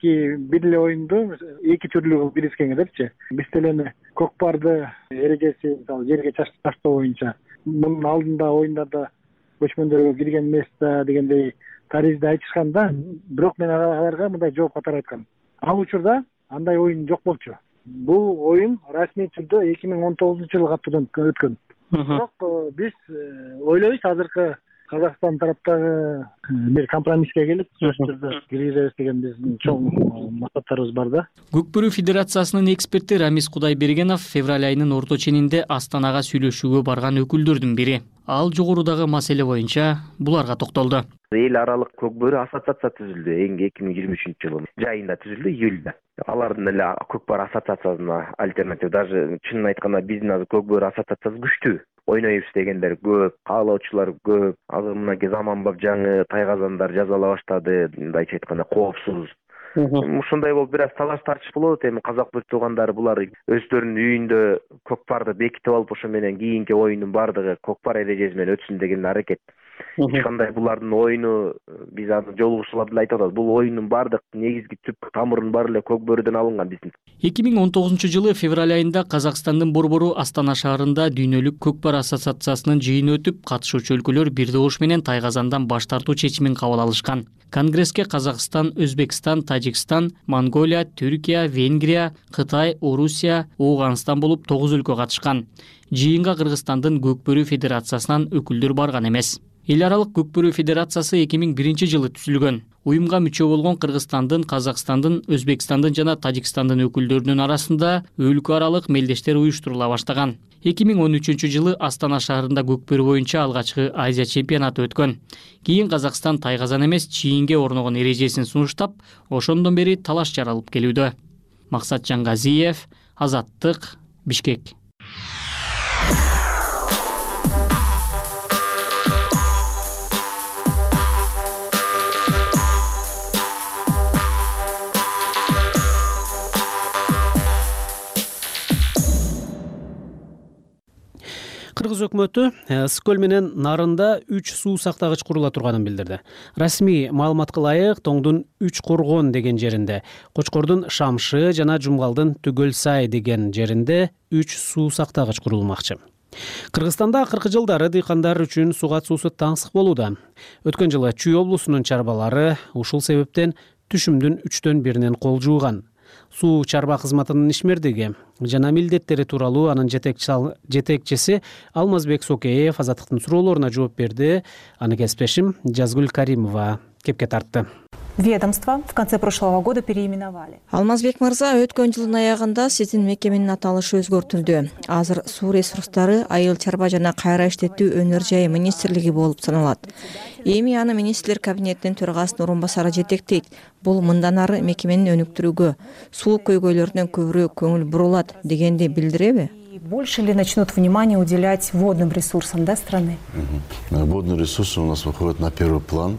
бир эле оюнду эки түрлүү кылып киргизгенге депчи. Биз деле көкпарды эрежеси, мисалы, жерге таштоо боюнча мунун алдында оюндарда көчмөндөргө кирген эмес да дегендей таризди айтышкан да. Бирок мен аларга мындай жооп катары айткам. Ал учурда андай оюн жок болчу. Бул оюн расмий түрдө 2019 жылы катуудан өткөн. Бирок биз ойлойбуз азыркы Казакстан тараптагы бир компромисске келип, киргизебиз деген биздин чоң максаттарыбыз бар да. Көкбөрү федерациясынын эксперти Рамис Кудайбергенов февраль айынын орто ченинде Астанага сүйлөшүүгө барган өкүлдөрдүн бири. Ал жогорудагы маселе боюнча буларга токтолду. Эл аралык көкбөрү ассоциация түзүлдү. 2023 жылы жайында түзүлдү, июлда. Алардын эле көкбөр ассоциациясына альтернатив, даже чынын айтканда биздин азыр көкбөр ассоциациясы күчтүү. Ойнойбуз дегендер көп, каалоочулар көп. Азыр мынакей заманбап жаңы тайгазандар жазала баштады, мындайча айтканда коопсуз. Ушундай болуп бир аз талаш тартыш болот. Эми казак туугандары булар өздөрүнүн үйүндө көкпарды бекитип алып, ошо менен кийинки оюндун бардыгы көкпар эрежеси менен өтсүн деген аракет. Эч кандай булардын оюну биз азыр жолугушуулар деле айтып атат. Бул оюндун бардык негизги түп тамырынын баары эле көкбөрүдөн алынган биздин. 2019 жылы февраль айында Казакстандын борбору Астана шаарында дүйнөлүк көкпар ассоциациясынын жыйыны өтүп, катышуучу өлкөлөр бир добуш менен тайгазандан баш тартуу чечимин кабыл алышкан. Конгресске Казакстан, Өзбекстан, Тажикстан, Монголия, Түркия, Венгрия, Кытай, Орусия, Ооганстан болуп 9 өлкө катышкан. Жыйынга Кыргызстандын көкбөрү федерациясынан өкүлдөр барган эмес. Эл аралык көкбөрү федерациясы 2001 жылы түзүлгөн. Уюмга мүчө болгон Кыргызстандын, Казакстандын, Өзбекстандын жана Тажикстандын өкүлдөрүнүн арасында өлкө аралык мелдештер уюштурула баштаган. 2013 жылы Астана шаарында көкбөрү боюнча алгачкы Азия чемпионаты өткөн. Кийин Казакстан тайгазан эмес, чийинге орногон эрежесин сунуштап, ошондон бери талаш жаралып келүүдө. Максатжан Газиев, Азаттык, Бишкек. Кыргыз өкмөтү Скөл менен Нарында 3 суу сактагыч курула турганын билдирди. Расмий маалыматка ылайык Тоңдун 3 коргон деген жеринде, Кочкордун Шамшы жана Жумгалдын Түгөлсай деген жеринде 3 суу сактагыч курулмакчы. Кыргызстанда акыркы жылдары дыйкандар үчүн суга суусу таңсык болууда. Өткөн жылы Чүй облусунун чарбалары ушул себептен түшүмдүн 3/1 кол жууган. Суу чарба кызматынын ишмердиги жана милдеттери тууралуу анын жетекчиси Алмазбек Сокеев Азаттыктын суроолоруна жооп берди. Аны кесиптешим Жазгүл Каримова кепке тартты. ведомство в конце прошлого года переименовали. Алмазбек мырза, өткөн жылдын аягында сиздин мекеменин аталышы өзгөртүлдү. Азыр суу ресурстары, айыл чарба жана кайра иштетүү өнөр жайы министрлиги болуп саналат. Эми аны министрлер кабинетинин төрагасынын орун басары жетектейт. Бул мындан ары мекеменин өнүктүрүүгө, суу көйгөйлөрүнө көбүрөөк көңүл бурулат дегенди билдиреби? Больше ли начнут внимание уделять водным ресурсам, да, страны? Водные ресурсы у нас выходят на первый план.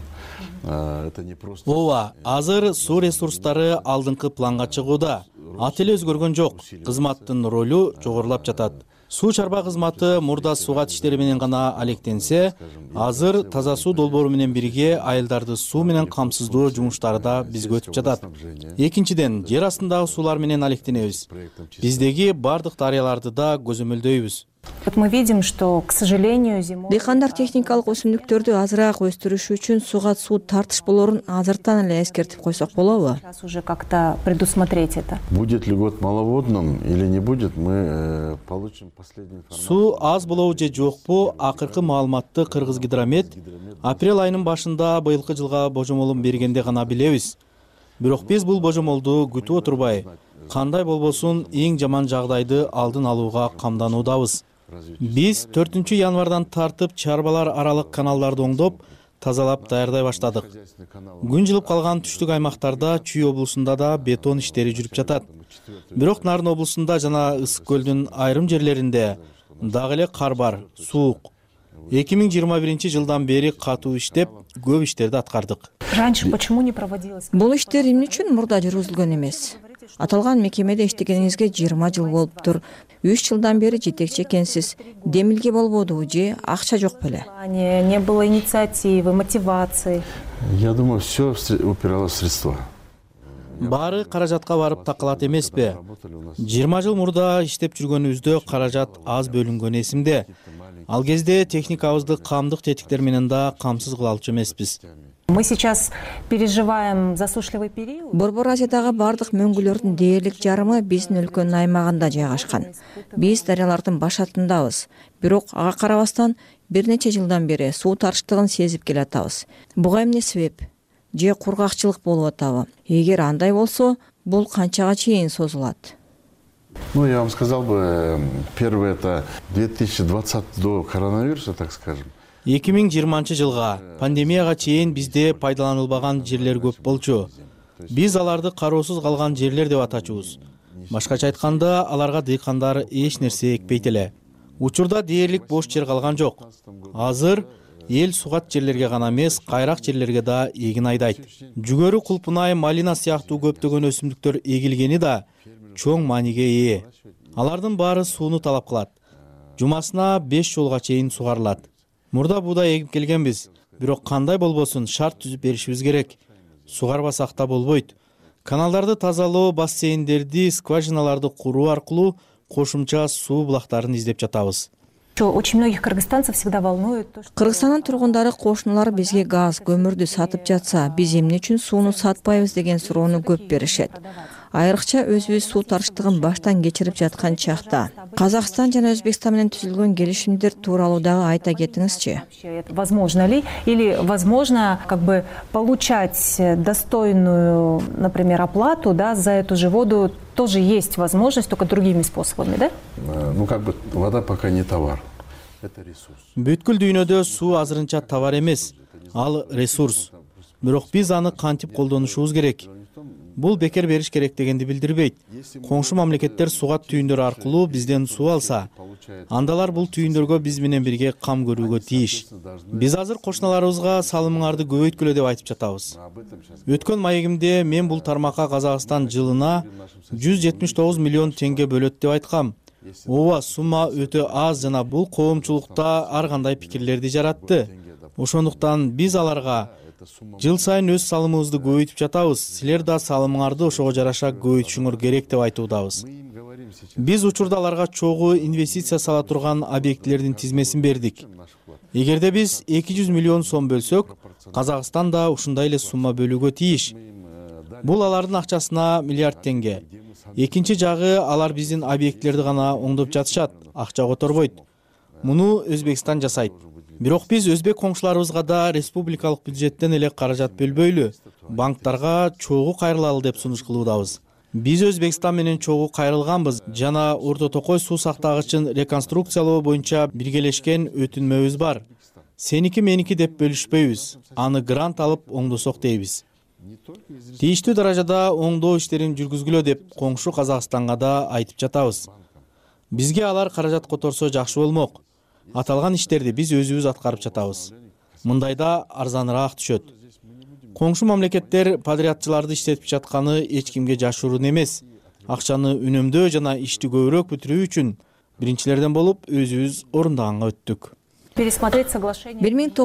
Ооба, азыр суу ресурстары алдыңкы планга чыгууда. Ат эле өзгөргөн жок. Кызматтын ролу жогорулап жатат. Суу чарба кызматы мурда суугат иштери менен гана алектенсе, азыр таза суу долбоору менен бирге айылдарды суу менен камсыздоо жумуштары да бизге өтүп жатат. Экинчиден, жер астындагы суулар менен алектенебиз. Биздеги бардык дарыяларды да көзөмөлдөйбүз. Вот мы видим, что, к сожалению, зимой... Дыйкандар техникалык өсүмдүктөрдү азыраак өстүрүш үчүн сууга суу тартыш болорун азыртан эле эскертип койсок болобу? Сейчас уже как-то предусмотреть это. Будет ли год маловодным или не будет, мы получим последнюю информацию. Суу аз болобу же жокпу, акыркы маалыматты Кыргызгидромет апрель айынын башында быйылкы жылга божомолун бергенде гана билебиз. Бирок биз бул божомолду күтүп отурбай, кандай болбосун эң жаман жагдайды алдын алууга камдануудабыз. Биз 4 январдан тартып чарбалар аралык каналдарды оңдоп, тазалап даярдай баштадык. Күн жылып калган түштүк аймактарда Чүй облусунда да бетон иштери жүрүп жатат. Бирок Нарын облусунда жана Ысык көлдүн айрым жерлеринде дагы эле кар бар, суук. 2021 жылдан бери катуу иштеп, көп иштерди аткардык. Раньше почему не проводилось? Бул иштер эмне үчүн мурда жүргүзүлгөн эмес? Аталган мекемеде иштегениңизге 20 жыл болуптур. 3 жылдан бери жетекчи экенсиз. Демилге болбодубу же акча жок беле? Не было инициативы, мотивации. Я думаю, все упиралось в средства. Баары каражатка барып такалат эмеспи? 20 жыл мурда иштеп жүргөнүбүздө каражат аз бөлүнгөн эсимде. Ал кезде техникабызды камдык тетиктер менен да камсыз кылалчу эмеспиз. Мы сейчас переживаем засушливый период. Борбор Азиядагы бардык мөңгүлөрдүн дээрлик жарымы биздин өлкөнүн аймагында жайгашкан. Биз дарыялардын башатындабыз. Бирок ага карабастан бир нече жылдан бери суу тарыштыгын сезип келатабыз. Буга эмне себеп? Же кургакчылык болуп атабы? Эгер андай болсо, бул канчага чейин созулат? Ну, я вам сказал бы, первое это 2020 до коронавируса, так скажем. 2020 жылга пандемияга чейин бизде пайдаланылбаган жерлер көп болчу. Биз аларды кароосуз калган жерлер деп атачубуз. Башкача айтканда, аларга дыйкандар эч нерсе экпейт эле. Учурда дээрлик бош жер калган жок. Азыр эл сугат жерлерге гана эмес, кайрак жерлерге да эгин айдайт. Жүгөрү, кулпунай, малина сыяктуу көптөгөн өсүмдүктөр эгилгени да чоң мааниге ээ. Алардын баары сууну талап кылат. Жумасына 5 жолго чейин сугарылат. Мурда буудай эгип келгенбиз, бирок кандай болбосун шарт түзүп беришибиз керек. Сугарбасак да болбойт. Каналдарды тазалоо, бассейндерди, скважиналарды куруу аркылуу кошумча суу булактарын издеп жатабыз. Очень многих кыргызстанцев всегда волнует то, что... Кыргызстандын тургундары кошуналары бизге газ, көмүрдү сатып жатса, биз эмне үчүн сууну сатпайбыз деген суроону көп беришет. Айрыкча өзүбүз суу тарыштыгын баштан кечирип жаткан чакта. Казакстан жана Өзбекстан менен түзүлгөн келишимдер тууралуу дагы айта кетиңизчи. Возможно ли или возможно как бы получать достойную, например, оплату, да, за эту же воду тоже есть возможность, только другими способами, да? Ну как бы вода пока не товар. Это ресурс. Бүткүл дүйнөдө суу азырынча товар эмес, ал ресурс. Бирок биз аны кантип колдонушубуз керек? Бул бекер бериш керек дегенди билдирбейт. Коңшу мамлекеттер сугат түйүндөр аркылуу бизден суу алса, андалар бул түйүндөргө биз менен бирге кам көрүүгө тийиш. Биз азыр кошуналарыбызга салымыңарды көбөйткүлө деп айтып жатабыз. Өткөн маегимде мен бул тармакка Казакстан жылына 179 миллион теңге бөлөт деп айткам. Ооба, сумма өтө аз жана бул коомчулукта ар кандай пикирлерди жаратты. Ошондуктан биз аларга жыл сайын өз салымыбызды көбөйтүп жатабыз. Силер да салымыңарды ошого жараша көбөйтүшүңөр керек деп айтуудабыз. Биз учурда аларга чогуу инвестиция сала турган объектилердин тизмесин бердик. Эгерде биз 200 миллион сом бөлсөк, Казакстан да ушундай эле сумма бөлүүгө тийиш. Бул алардын акчасына миллиард теңге. Экинчи жагы, алар биздин объектилерди гана оңдоп жатышат, акча которбойт. Муну Өзбекстан жасайт. бирок биз өзбек коңшуларыбызга да республикалык бюджеттен эле каражат бөлбөйлү, банктарга чогуу кайрылалы деп сунуш кылуудабыз. Биз Өзбекстан менен чогуу кайрылганбыз жана Орто Токой суу сактагычын реконструкциялоо боюнча биргелешкен өтүнмөбүз бар. Сеники меники деп бөлүшпөйбүз, аны грант алып оңдосок дейбиз. Тийиштүү даражада оңдоо иштерин жүргүзгүлө деп коңшу Казакстанга да айтып жатабыз. Бизге алар каражат которсо жакшы болмок. Аталган иштерди биз өзүбүз аткарып жатабыз. Мындайда арзаныраак түшөт. Коңшу мамлекеттер подрядчыларды иштетип жатканы эч кимге жашыруун эмес. Акчаны үнөмдөө жана ишти көбүрөөк бүтүрүү үчүн биринчилерден болуп өзүбүз орундаганга өттүк. Пересмотреть соглашение.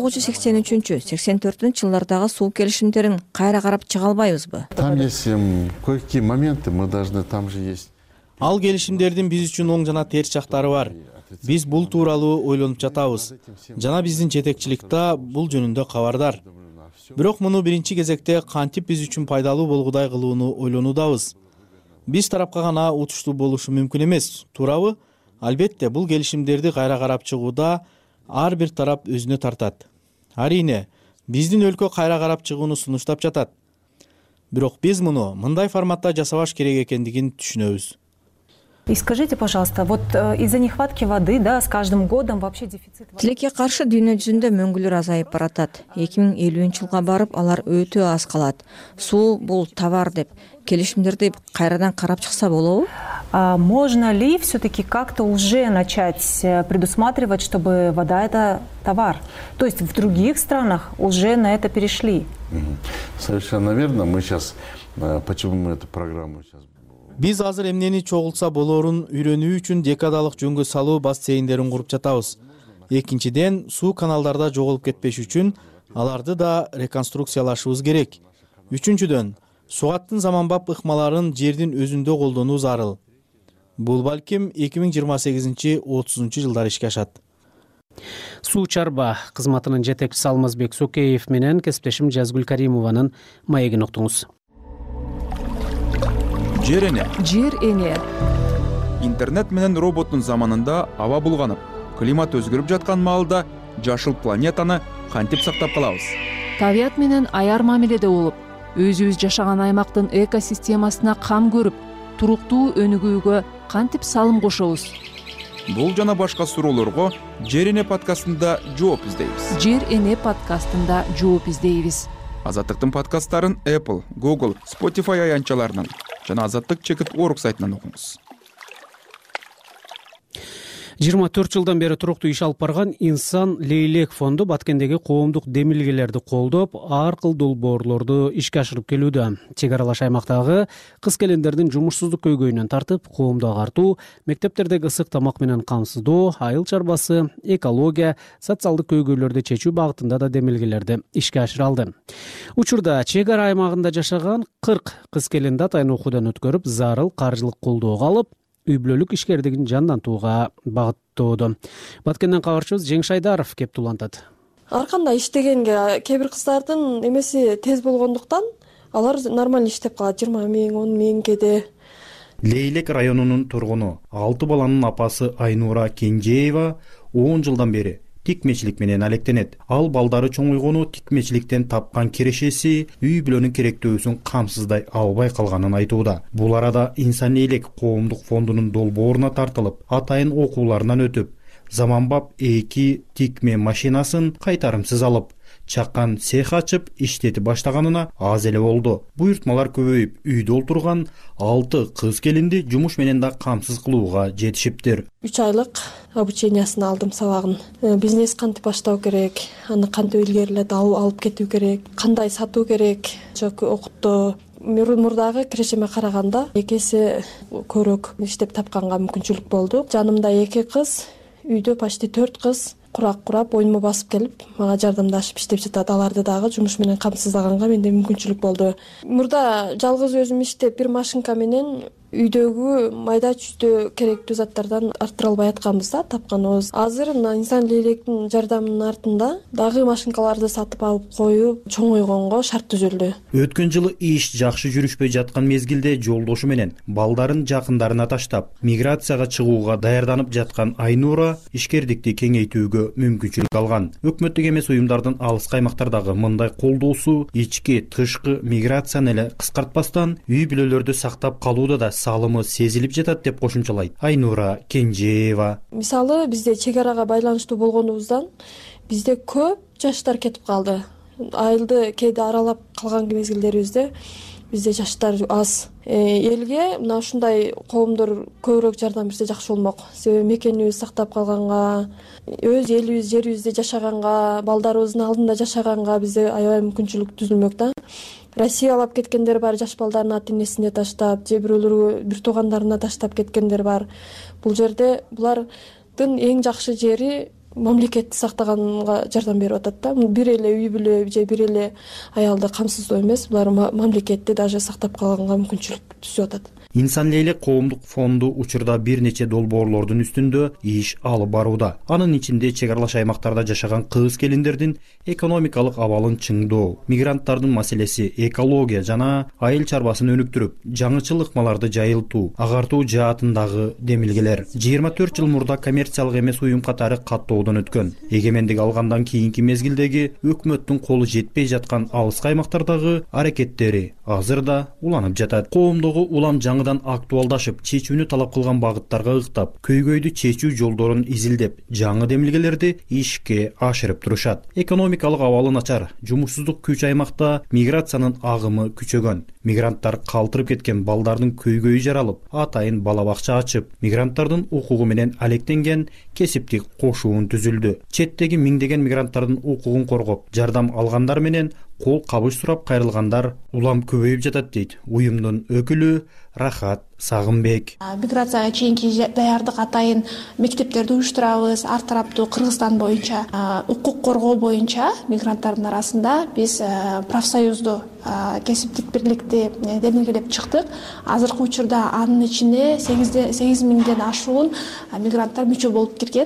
1983-84 жылдардагы суу келишимдерин кайра карап чыга албайбызбы? Там есть кое-какие моменты, мы должны, там же есть. Ал келишимдердин биз үчүн оң жана терс жактары бар. Биз бул тууралуу ойлонуп жатабыз. Жана биздин жетекчилик да бул жөнүндө кабардар. Бирок муну биринчи кезекте кантип биз үчүн пайдалуу болгудай кылууну ойлонуудабыз. Биз тарапка гана утуштуу болушу мүмкүн эмес, туурабы? Албетте, бул келишимдерди кайра карап чыгууда ар бир тарап өзүнө тартат. Арине, биздин өлкө кайра карап чыгууну сунуштап жатат. Бирок биз муну мындай форматта жасабаш керек экендигин түшүнөбүз. И скажите, пожалуйста, вот из-за нехватки воды, да, с каждым годом вообще дефицит воды. Тилекке каршы дүйнө жүзүндө мөңгүлөр азайып баратат. 2050-жылга барып алар өтө аз калат. Суу бул товар деп келишимдерди кайрадан карап чыкса болобу? Можно ли все-таки как-то уже начать предусматривать, чтобы вода это товар? То есть в других странах уже на это перешли? Совершенно верно. Мы сейчас, почему мы эту программу сейчас... Биз азыр эмнени чогултса болорун үйрөнүү үчүн декадалык жөнгө салуу бассейндерин куруп жатабыз. Экинчиден, суу каналдарда жоголуп кетпеш үчүн аларды да реконструкциялашыбыз керек. Үчүнчүдөн, сугаттын заманбап ыкмаларын жердин өзүндө колдонуу зарыл. Бул балким 2028-30 жылдар ишке ашат. Суу чарба кызматынын жетекчиси Алмазбек Сокеев менен кесиптешим Жазгүл Каримованын маегин уктуңуз. Жер эне. Жер эне. Интернет менен роботтун заманында аба булганып, климат өзгөрүп жаткан маалда жашыл планетаны кантип сактап калабыз? Табият менен аяр мамиледе болуп, өзүбүз жашаган аймактын экосистемасына кам көрүп, туруктуу өнүгүүгө кантип салым кошобуз? Бул жана башка суроолорго Жер эне подкастында жооп издейбиз. Жер эне подкастында жооп издейбиз. Азаттыктын подкасттарын Apple, Google, Spotify аянтчаларынан жана azattik.org сайтынан окуңуз. 24 жылдан бери туруктуу иш алып барган Инсан Лейлек фонду Баткендеги коомдук демилгелерди колдоп, ар кыл долбоорлорду ишке ашырып келүүдө. Чек аралаш аймактагы кыз келиндердин жумушсуздук көйгөйүнөн тартып, коомду агартуу, мектептердеги ысык тамак менен камсыздоо, айыл чарбасы, экология, социалдык көйгөйлөрдү чечүү багытында да демилгелерди ишке ашыра алды. Учурда чек ара аймагында жашаган 40 кыз келинди атайын окуудан өткөрүп, зарыл каржылык колдоого алып, үй бүлөлүк ишкердигин жандантууга багыттоодо. Баткенден кабарчыбыз Жеңшайдаров кеп тулантат. Ар кандай иштегенге кээ бир кыздардын эмеси тез болгондуктан алар нормально иштеп калат, 20 миң, 10 миң кеде. Лейлек районунун тургуну 6 баланын апасы Айнура Кенжеева 10 жылдан бери тикмечилик менен алектенет. Ал балдары чоңойгону тикмечиликтен тапкан кирешеси үй бүлөнүн керектөөсүн камсыздай албай калганын айтууда. Бул арада Инсан Лейлек коомдук фондунун долбооруна тартылып, атайын окууларынан өтүп, заманбап 2 тикме машинасын кайтарымсыз алып, чаккан цех ачып иштетип баштаганына аз эле болду. Буйртмалар көбөйүп, үйдө олтурган 6 кыз келинди жумуш менен да камсыз кылууга жетишиптир. 3 айлык обучениясын алдым, сабагын. Бизнес кантип баштоо керек, аны кантип илгерилеп алып кетүү керек, кандай сатуу керек, жок окутту. Мурдагы кирешеме караганда 2 эсе көрөк иштеп тапканга мүмкүнчүлүк болду. Жанымда 2 кыз, үйдө почти 4 кыз курак курап, оюнума басып келип, мага жардамдашып иштеп жатат. Аларды дагы жумуш менен камсыздаганга менде мүмкүнчүлүк болду. Мурда жалгыз өзүм иштеп, бир машинка менен үйдөгү майда чүйдө керектүү заттардан арттыра албай атканбыз да тапканыбыз. Азыр мына инсан лейлектин жардамынын артында дагы машинкаларды сатып алып коюп чоңойгонго шарт түзүлдү. Өткөн жылы иш жакшы жүрүшпөй жаткан мезгилде жолдошу менен балдарын жакындарына таштап миграцияга чыгууга даярданып жаткан Айнура ишкердикти кеңейтүүгө мүмкүнчүлүк алган. Өкмөттүк эмес уюмдардын алыскы аймактардагы мындай колдоосу ички тышкы миграцияны эле кыскартпастан үй бүлөлөрдү сактап калууда да салымы сезилип жатат деп кошумчалайт Айнура Кенжеева. Мисалы бизде чек арага байланыштуу болгонубуздан бизде көп жаштар кетип калды. Айылды кээде аралап калган мезгилдерибизде бизде жаштар аз. Элге мына ушундай коомдор көбүрөөк жардам берсе жакшы болмок. Себеби мекенибизди сактап калганга, өз элибиз, жерибизде жашаганга, балдарыбыздын алдында жашаганга бизде аябай мүмкүнчүлүк түзүлмөк да. Россия алып кеткендер бар, жаш балдарын ата энесине таштап, же бирөөлөргө бир туугандарына таштап кеткендер бар. Бул жерде булардын эң жакшы жери мамлекетти сактаганга жардам берип атат да. Бир эле үй бүлө же бир эле аялды камсыздоо эмес, булар мамлекетти даже сактап калганга мүмкүнчүлүк түзүп атат. Инсан Лейлек коомдук фонду учурда бир нече долбоорлордун үстүндө иш алып барууда. Анын ичинде чек аралаш аймактарда жашаган кыз келиндердин экономикалык абалын чыңдоо, мигранттардын маселеси, экология жана айыл чарбасын өнүктүрүп, жаңычыл ыкмаларды жайылтуу, агартуу жаатындагы демилгелер 24 жыл мурда коммерциялык эмес уюм катары каттоодон өткөн. Эгемендик алгандан кийинки мезгилдеги өкмөттүн колу жетпей жаткан алыскы аймактардагы аракеттери азыр да уланып жатат. Коомдогу улам жаңыдан актуалдашып, чечүүнү талап кылган багыттарга ыктап, көйгөйдү чечүү жолдорун изилдеп, жаңы демилгелерди ишке ашырып турушат. Экономикалык абалы начар, жумушсуздук күч аймакта миграциянын агымы күчөгөн. Мигранттар калтырып кеткен балдардын көйгөйү жаралып, атайын бала бакча ачып, мигранттардын укугу менен алектенген кесиптик кошуун түзүлдү. Четтеги миңдеген мигранттардын укугун коргоп, жардам алгандар менен кол кабыш сурап кайрылгандар улам көбөйүп жатат дейт уюмдун өкүлү Рахат Сагынбек. Миграцияга чейинки даярдык атайын мектептерди уюштурабыз, ар тараптуу Кыргызстан боюнча укук коргоо боюнча мигранттардын арасында биз профсоюзду кесиптик бирликти демилгелеп чыктык. Азыркы учурда анын ичине 8 миңден ашуун мигранттар мүчө болуп кирген.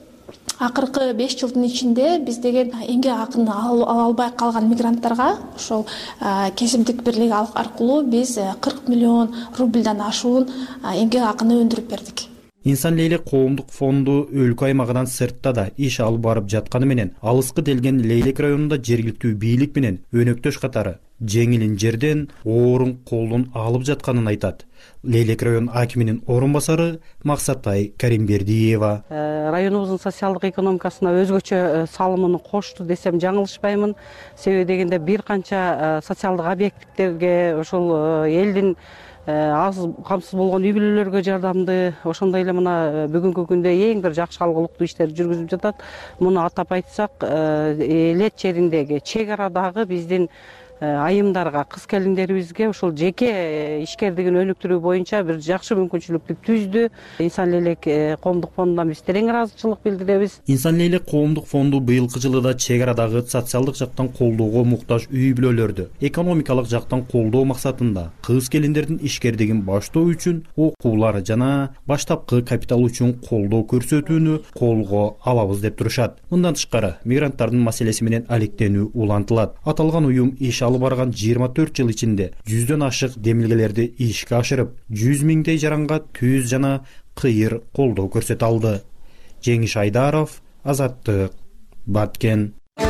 Акыркы 5 жылдын ичинде биз деген эмгек акын ала албай калган мигранттарга ошол кесиптик бирлик аркылуу биз 40 миллион рубльдан ашуун эмгек акыны өндүрүп бердик. Инсан Лейлек коомдук фонду өлкө аймагынан сыртта да иш алып барып жатканы менен алыскы делген Лейлек районунда жергиликтүү бийлик менен өнөктөш катары жеңилин жерден оорун колдон алып жатканын айтат. Лейлек район акиминин орун басары Максатай Каримбердиева. Районубуздун социалдык экономикасына өзгөчө салымын кошту десем жаңылышпаймын. Себеби дегенде бир канча социалдык объекттерге ошол элдин аз камсыз болгон үй бүлөлөргө жардамды, ошондой эле мына бүгүнкү күндө эң бир жакшы алгылыктуу иштерди жүргүзүп жатат. Муну атап айтсак, элет жериндеги чек арадагы биздин айымдарга, кыз келиндерибизге ушул жеке ишкердигин өнүктүрүү боюнча бир жакшы мүмкүнчүлүктү түздү. Инсан Лейлек коомдук фондунан биз терең ыраазычылык билдиребиз. Инсан Лейлек коомдук фонду быйылкы жылы да чек арадагы социалдык жактан колдоого муктаж үй бүлөлөрдү экономикалык жактан колдоо максатында кыз келиндердин ишкердигин баштоо үчүн окуулар жана баштапкы капитал үчүн колдоо көрсөтүүнү колго алабыз деп турушат. Мындан тышкары мигранттардын маселеси менен алектенүү улантылат. Аталган уюм иш алып барган 24 жыл ичинде 100дөн ашык демилгелерди ишке ашырып, 100 миңдей жаранга түз жана кыйыр колдоо көрсөтө алды. Жеңиш Айдаров, Азаттык, Баткен.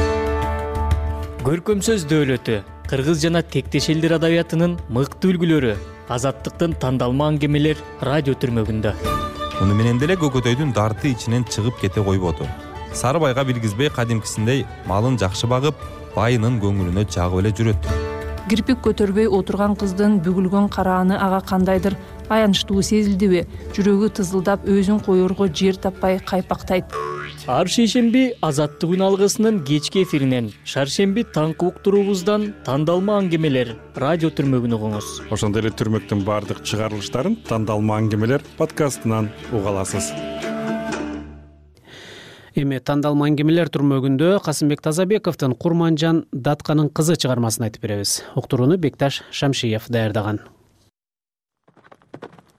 Көркөм сөз дөөлөтү, кыргыз жана тектеш элдер адабиятынын мыкты үлгүлөрү, Азаттыктын тандалма аңгемелер радио түрмөгүндө. Муну менен деле Көкөтөйдүн дарты ичинен чыгып кете койбоду. Сары байга билгизбей кадимкисиндей малын жакшы багып, байынын көңүлүнө жагып эле жүрөт. Кирпик көтөрбөй отурган кыздын бүгүлгөн карааны ага кандайдыр аянычтуу сезилдиби? Жүрөгү тызылдап өзүн коерго жер таппай кайпактайт. Ар шейшемби Азаттык үн алгысынын кечки эфиринен, шаршемби таңкы уктуруубуздан тандалма аңгемелер радио түрмөгүн угуңуз. Ошондой эле түрмөктүн баардык чыгарылыштарын тандалма аңгемелер подкастынан уга аласыз. Эми тандалма аңгемелер түрмөгүндө Касымбек Тазабековдун Курманжан Датканын кызы чыгармасын айтып беребиз. Уктурууну Бекташ Шамшиев даярдаган.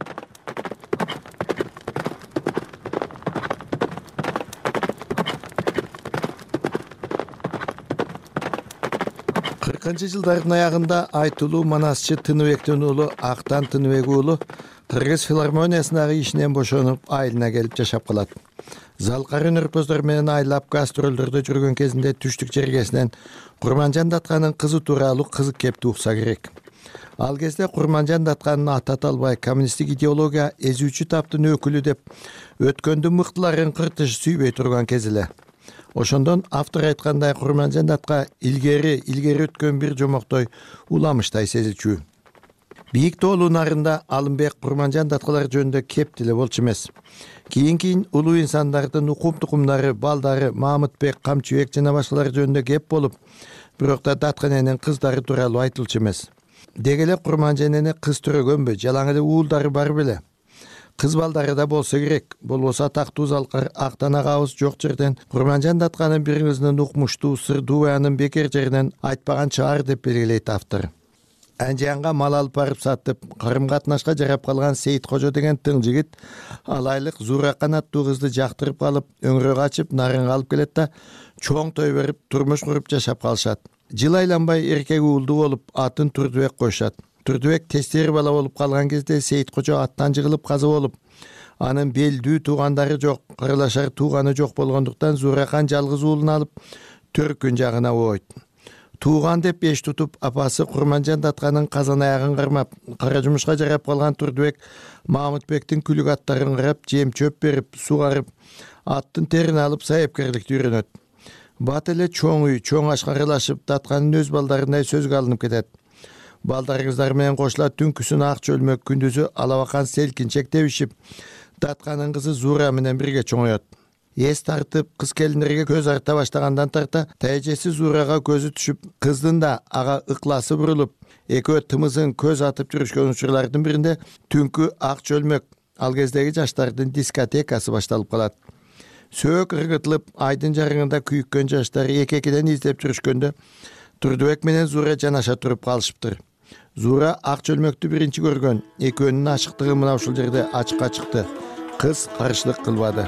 жылдардын аягында айтылуу манасчы Тыныбектин уулу Актан Тыныбек уулу Кыргыз филармониясындагы ишинен бошонуп, айылына келип жашап калат. Залкары өнөрпөздөр менен айлап гастролдордо жүргөн кезинде түштүк жергесинен Курманжан Датканын кызы тууралуу кызык кепти укса керек. Ал кезде Курманжан Датканын ата албай коммунисттик идеология эзүүчү таптын өкүлү деп өткөндүн мыктыларын кыртыш сүйбөй турган кез эле. Ошондон автор айткандай Курманжан Датка илгери өткөн бир жомоктой уламыштай сезилчү. Бийик тоолуу нарында Алымбек Курманжан Даткалар жөнүндө кеп деле болчу эмес. Кийин улуу инсандардын укум-тукумдары, балдары Мамытбек, Камчыбек жана башкалар жөнүндө кеп болуп, бирок да Датканенин кыздары тууралуу айтылчу эмес. Деги эле Курманжан кыз төрөгөнбү, жалаң эле уулдары бар беле? Кыз балдары да болсо керек. Болбосо атактуу Залкар Актан агабыз жок жерден Курманжан Датканын бир кызынын укмуштуу, сырдуу баянын бекер жеринен айтпаган чаар деп белгилейт автор. Анжанга мал алып барып сатып, карым-катнашка жарап калган Сейит Кожо деген тың жигит алайлык Зууракан аттуу кызды жактырып калып, өңрөк ачып, нарынга алып келет да чоң той берип, турмуш куруп жашап калышат. Жыл айланбай эркек уулдуу болуп, атын Турдубек коюшат. Турдубек тестери бала болуп калган кезде Сейит Кожо аттан жыгылып каза болуп, анын белдүү туугандары жок, кырылашар тууганы жок болгондуктан Зууракан жалгыз уулун алып Төркүн жагына ойт. Тууган деп эш тутуп, апасы Курманжан Датканын казан аягын кармап, кара жумушка жарап калган Турдубек Мамытбектин күлүк аттарын карап, жем чөп берип, сугарып, аттын терин алып сайыпкерликти үйрөнөт. Бат эле чоң үй, чоң ашка кырлашып, Датканын өз балдарындай сөзгө алынып кетет. Балдар кыздар менен кошула түнкүсүн ак чөлмөк, күндүзү алабакан селкинчек тебишип, Датканын кызы Зуура менен бирге чоңоет. Эс тартып, кыз келиндерге көз арта баштагандан тарта, тайжеси Зуурага көзү түшүп, кыздын да ага ыкласы бурулуп, экөө тымызын көз атып жүрүшкөн учурлардын биринде түнкү ак чөлмөк, ал кездеги жаштардын дискотекасы башталып калат. Сөөк ыргытылып, айдын жарыгында күйүккөн жаштар эки-экиден издеп жүрүшкөндө Турдубек менен Зуура жанаша туруп калышыптыр. Зуура ак чөлмөктү биринчи көргөн, экөөнүн ашыктыгы мына ушул жерде ачыкка чыкты. Кыз каршылык кылбады.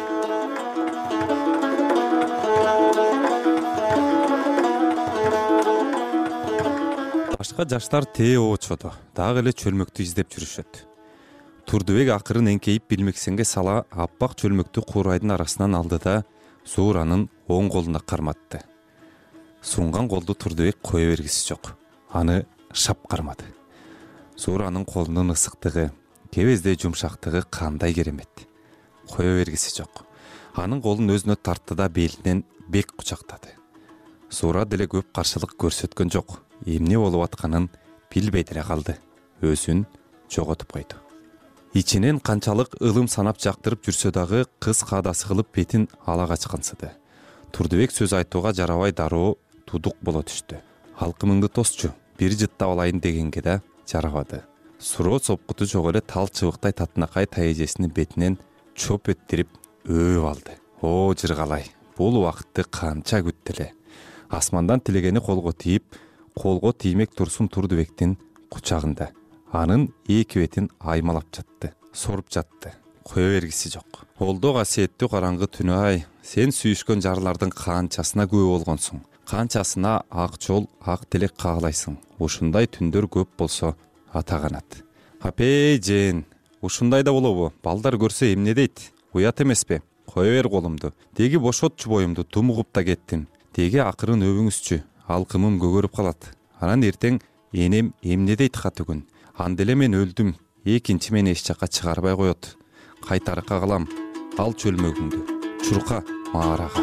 Башка жаштар тээ оочоду, дагы эле чөлмөктү издеп жүрүшөт. Турдубек акырын эңкейип билмексенге сала аппак чөлмөктү куурайдын арасынан алды да Зууранын оң колуна карматты. Сунган колду Турдубек кое бергиси жок. Аны шап кармады. Зууранын колунун ысыктыгы, кебездей жумшактыгы кандай керемет. Кое бергиси жок. Анын колун өзүнө тартты да белинен бек кучактады. Зуура деле көп каршылык көрсөткөн жок. Эмне болуп атканын билбей деле калды. Өзүн жоготуп койду. Ичинен канчалык ылым санап жактырып жүрсө дагы кыз каадасы кылып бетин ала качкансыды. Турдубек сөз айтууга жарабай дароо тудук боло түштү. Алкымыңды тосчу, бир жыттап алайын дегенге да жарабады. Суроо сопкуту жок эле тал чыбыктай татынакай тайэжесинин бетинен чоп эттирип өөп алды. О жыргалай, бул убакытты канча күттү эле. Асмандан тилегени колго тийип, колго тиймек турсун Турдубектин кучагында. Анын эки бетин аймалап жатты, соруп жатты. Кое бергиси жок. Олдо касиеттүү караңгы түнү ай, сен сүйүшкөн жарлардын канчасына күбө болгонсуң. Канчасына ак жол, ак тилек каалайсың. Ушундай түндөр көп болсо ата канат. Апей жен, ушундай да болобу? Балдар көрсө эмне дейт? Уят эмеспи? Кое бер колумду. Деги бошотчу боюмду, тумугуп да кеттим. Деги акырын өбүңүзчү, алкымым көгөрүп калат. Анан эртең энем эмне дейт катүгүн. Анделе мен өлдүм, экинчи мени эч жакка чыгарбай коет. Кайтарыкка калам, ал чөлмөгүңдү, чурка маарага.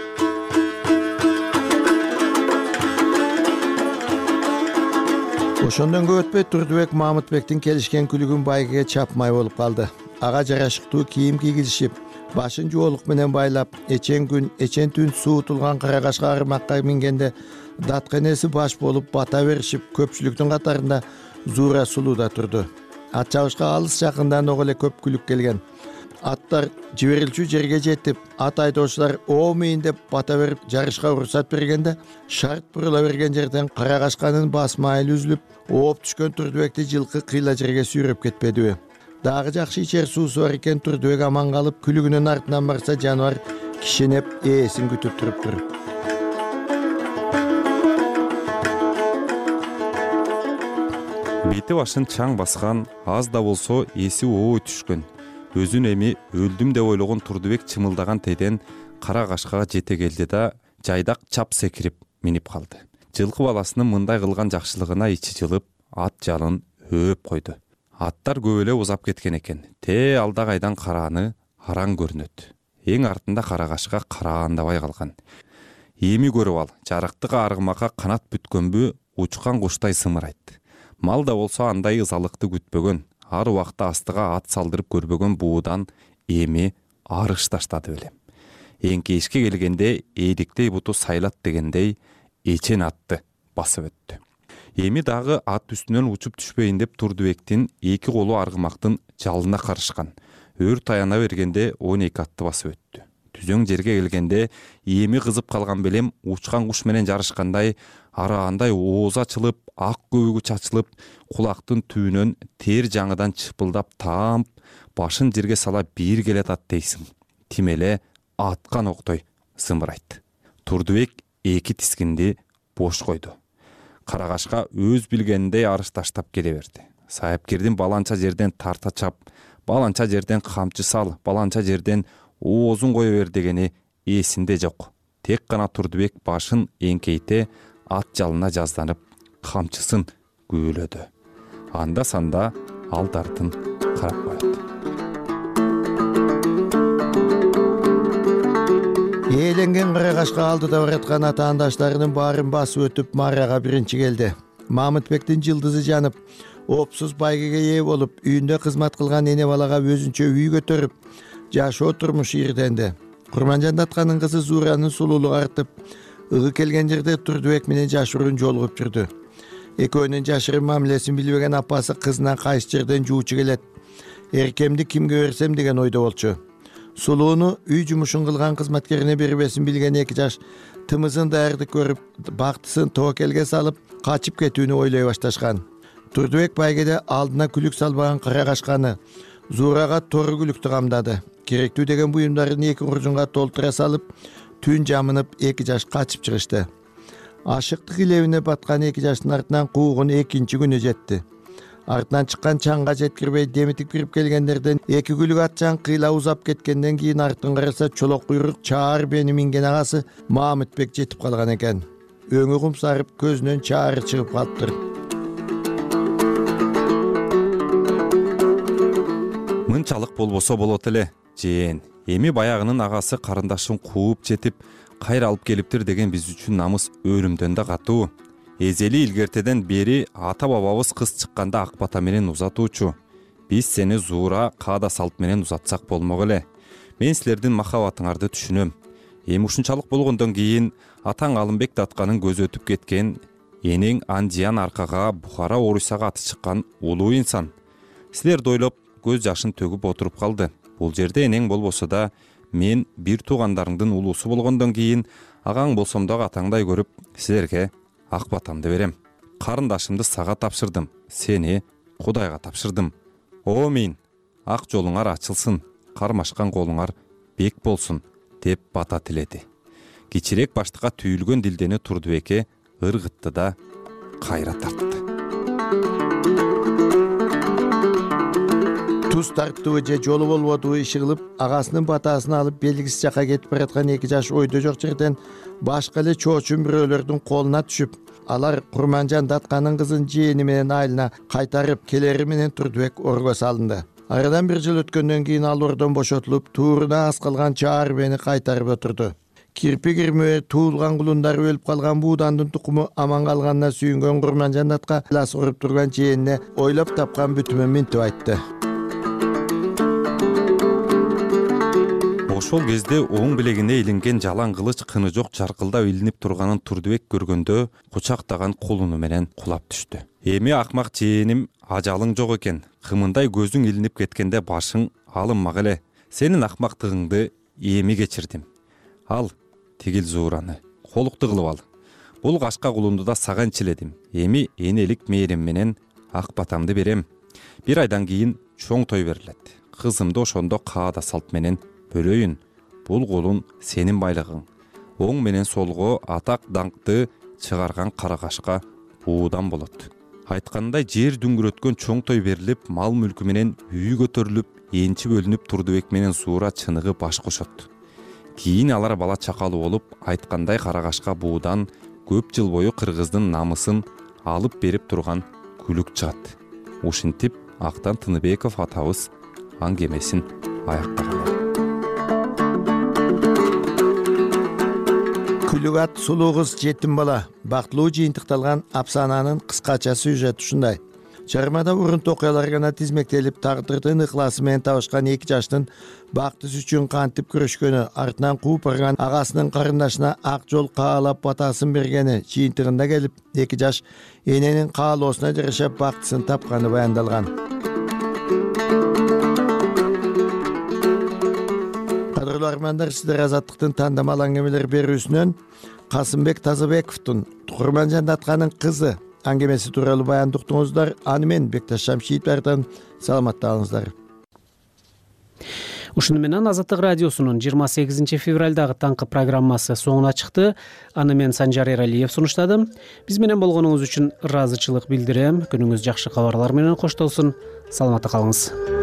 Ошондон көп өтпөй Турдубек Мамытбектин келишкен күлүгүн байгеге чапмай болуп калды. Ага жарашыктуу кийим кийгизишип, башын жоолук менен байлап, эчен күн, эчен түн суутулган карагашка армакка мингенде Датканеси баш болуп бата беришип, көпчүлүктүн катарында Зуура сулуу да турду. Ат чабышка алыс жакындан ого эле көп күлүк келген. Аттар жиберилчү жерге жетип, ат айдоочулар оомейин деп бата берип жарышка уруксат бергенде, шарт бурула берген жерден карагашканын бас майылы үзүлүп, ооп түшкөн Турдубекти жылкы кыйла жерге сүйрөп кетпедиби? Дагы жакшы ичер суусу бар экен, Турдубек аман калып, күлүгүнүн артынан барса жаныбар кишенеп ээсин күтүп туруптур. бети башын чаң баскан, аз да болсо эси ой түшкөн, өзүн эми өлдүм деп ойлогон Турдубек чымылдаган тейден кара кашкага жете келди да жайдак чап секирип минип калды. Жылкы баласынын мындай кылган жакшылыгына ичи жылып, ат жалын өөп койду. Аттар көп эле узап кеткен экен. Алда кайдан карааны араң көрүнөт. Эң артында кара кашка караандабай калган. Эми көрүп ал, жарыктык аргымакка канат бүткөнбү, учкан куштай сымырайт. Мал да болсо андай ызалыкты күтпөгөн, ар убакта астыга ат салдырып көрбөгөн буудан эми арыш таштады белем. Эңкейишке келгенде эдиктей буту сайлат дегендей эчен атты басып өттү. Эми дагы ат үстүнөн учуп түшпөйүн деп Турдубектин эки колу аргымактын жалына карышкан. Өр таяна бергенде 12 атты басып өттү. Түзөң жерге келгенде эми кызып калган белем учкан куш менен жарышкандай араандай ооз ачылып, ак көбүгү чачылып, кулактын түбүнөн тер жаңыдан чыпылдап таамп, башын жерге сала бир келет ат дейсиң. Тимеле аткан октой сымырайт. Турдубек эки тискинди бош койду. Кара кашка өз билгендей арыш таштап келе берди. Сайыпкердин баланча жерден тарта чап, баланча жерден камчы сал, баланча жерден оозун кое бер дегени эсинде жок. Тек гана Турдубек башын эңкейте ат жалына жазданып, камчысын күбөлөдү. Анда санда алды артын карап коет. Ээленген кара кашка алдыда бараткан атаандаштарынын баарын басып өтүп Марияга биринчи келди. Мамытбектин жылдызы жанып, опсуз байгеге ээ болуп, үйүндө кызмат кылган эне балага өзүнчө үй көтөрүп, жашоо турмуш ирденди. Курманжан Датканын кызы Зууранын сулуулугу артып, ыгы келген жерде Турдубек менен жашыруун жолугуп жүрдү. Экөөнүн жашырын мамилесин билбеген апасы кызынан кайсы жерден жуучу келет. Эркемди кимге берсем деген ойдо болчу. Сулууну үй жумушун кылган кызматкерине бербесин билген эки жаш тымызын даярды көрүп, бактысын тоокелге салып, качып кетүүнү ойлой башташкан. Турдубек байгеде алдына күлүк салбаган кара кашканы, Зуурага тору күлүктү камдады. Керектүү деген буюмдарын эки куржунга толтура салып, түн жамынып эки жаш качып чыгышты. Ашыктык илебине баткан эки жаштын артынан куугун экинчи күнү жетти. Артынан чыккан чаңга жеткирбей демитип кирип келгендерден эки күлүк атчан кыйла узап кеткенден кийин артын караса чолок куйрук чаар бени минген агасы Мамытбек жетип калган экен. Өңү кумсарып, көзүнөн чаары чыгып калыптыр. Мынчалык болбосо болот эле, жээн. Эми баягынын агасы карындашын кууп жетип, кайра алып келиптир деген биз үчүн намыс өлүмдөн да катуу. Эзели илгертеден бери ата бабабыз кыз чыкканда ак бата менен узатуучу. Биз сени Зуура каада салт менен узатсак болмок эле. Мен силердин махабатыңарды түшүнөм. Эми ушунчалык болгондон кийин атаң Алымбек Датканын көзү өтүп кеткен, энең Анжиян аркага Бухара Орусага аты чыккан улуу инсан. Силерди ойлоп көз жашын төгүп отуруп калды. Бул жерде энең болбосо да, мен бир туугандарыңдын улуусу болгондон кийин агаң болсом дагы атаңдай көрүп, силерге ак батамды берем. Карындашымды сага тапшырдым, сени Кудайга тапшырдым. Омин, ак жолуңар ачылсын, кармашкан колуңар бек болсун деп бата тиледи. Кичирээк баштыкка түйүлгөн дилдени Турдубекке ыргытты да кайра тартты. Туз тарттыбы же жолу болбодубу иши кылып, агасынын батасын алып белгисиз жака кетип бараткан эки жаш ойдо жок жерден башка эле чоочун бирөөлөрдүн колуна түшүп, алар Курманжан Датканын кызын жээни менен айылына кайтарып келери менен Турдубек орго салынды. Арадан бир жыл өткөндөн кийин ал ордон бошотулуп, тууруна аз калган чаар бени кайтарып отурду. Кирпи кирмөө туулган кулундары өлүп калган буудандын тукуму аман калганына сүйүнгөн Курманжан Датка лас уруп турган жээнине ойлоп тапкан бүтүмүн минтип айтты. Ошол кезде оң билегине илинген жалаң кылыч кыны жок жаркылдап илинип турганын Турдубек көргөндө кучактаган колуну менен кулап түштү. Эми акмак жээним, ажалың жок экен. Кымындай көзүң илинип кеткенде башың алынмак эле. Сенин акмактыгыңды эми кечирдим. Ал тигил Зуураны колукту кылып ал. Бул кашка кулунду да сага энчиледим. Эми энелик мээрим менен ак батамды берем. Бир айдан кийин чоң той берилет. Кызымды ошондо каада салт менен бөлөйүн. Бул кулун сенин байлыгың. Оң менен солго атак даңкты чыгарган кара кашка буудан болот. айткандай жер дүңгүрөткөн чоң той берилип, мал мүлкү менен үй көтөрүлүп, энчи бөлүнүп Турдубек менен Суура чыныгы баш кошот. Кийин алар бала чакалуу болуп, айткандай Карагашка буудан көп жыл бою кыргыздын намысын алып берип турган күлүк чыгат. Ушинтип Актан Тыныбеков атабыз аңгемесин аяктаган. Күлүк ат сулуу кыз жетим бала бактылуу жыйынтыкталган апсананын кыскача сюжети ушундай. Чыгармада урунт окуялар гана тизмектелип, тагдырдын ыкласы менен табышкан эки жаштын бактысы үчүн кантип күрөшкөнү, артынан кууп барган агасынын карындашына ак жол каалап батасын бергени, жыйынтыгында келип эки жаш эненин каалоосуна жараша бактысын тапканы баяндалган. Кадырлуу армандар, сиздер Азаттыктын тандамал аңгемелер берүүсүнөн Касымбек Тазабековдун Турман Жандатканын кызы аңгемеси тууралуу баянды уктуңуздар. Аны мен Бекташ Шамшиевдерден саламатталыңыздар. Ушуну менен Азаттык радиосунун 28 февралдагы таңкы программасы соңуна чыкты. Аны мен Санжар Эралиев сунуштадым. Биз менен болгонуңуз үчүн ыраазычылык билдирем. Күнүңүз жакшы кабарлар менен коштолсун. Саламатта калыңыз.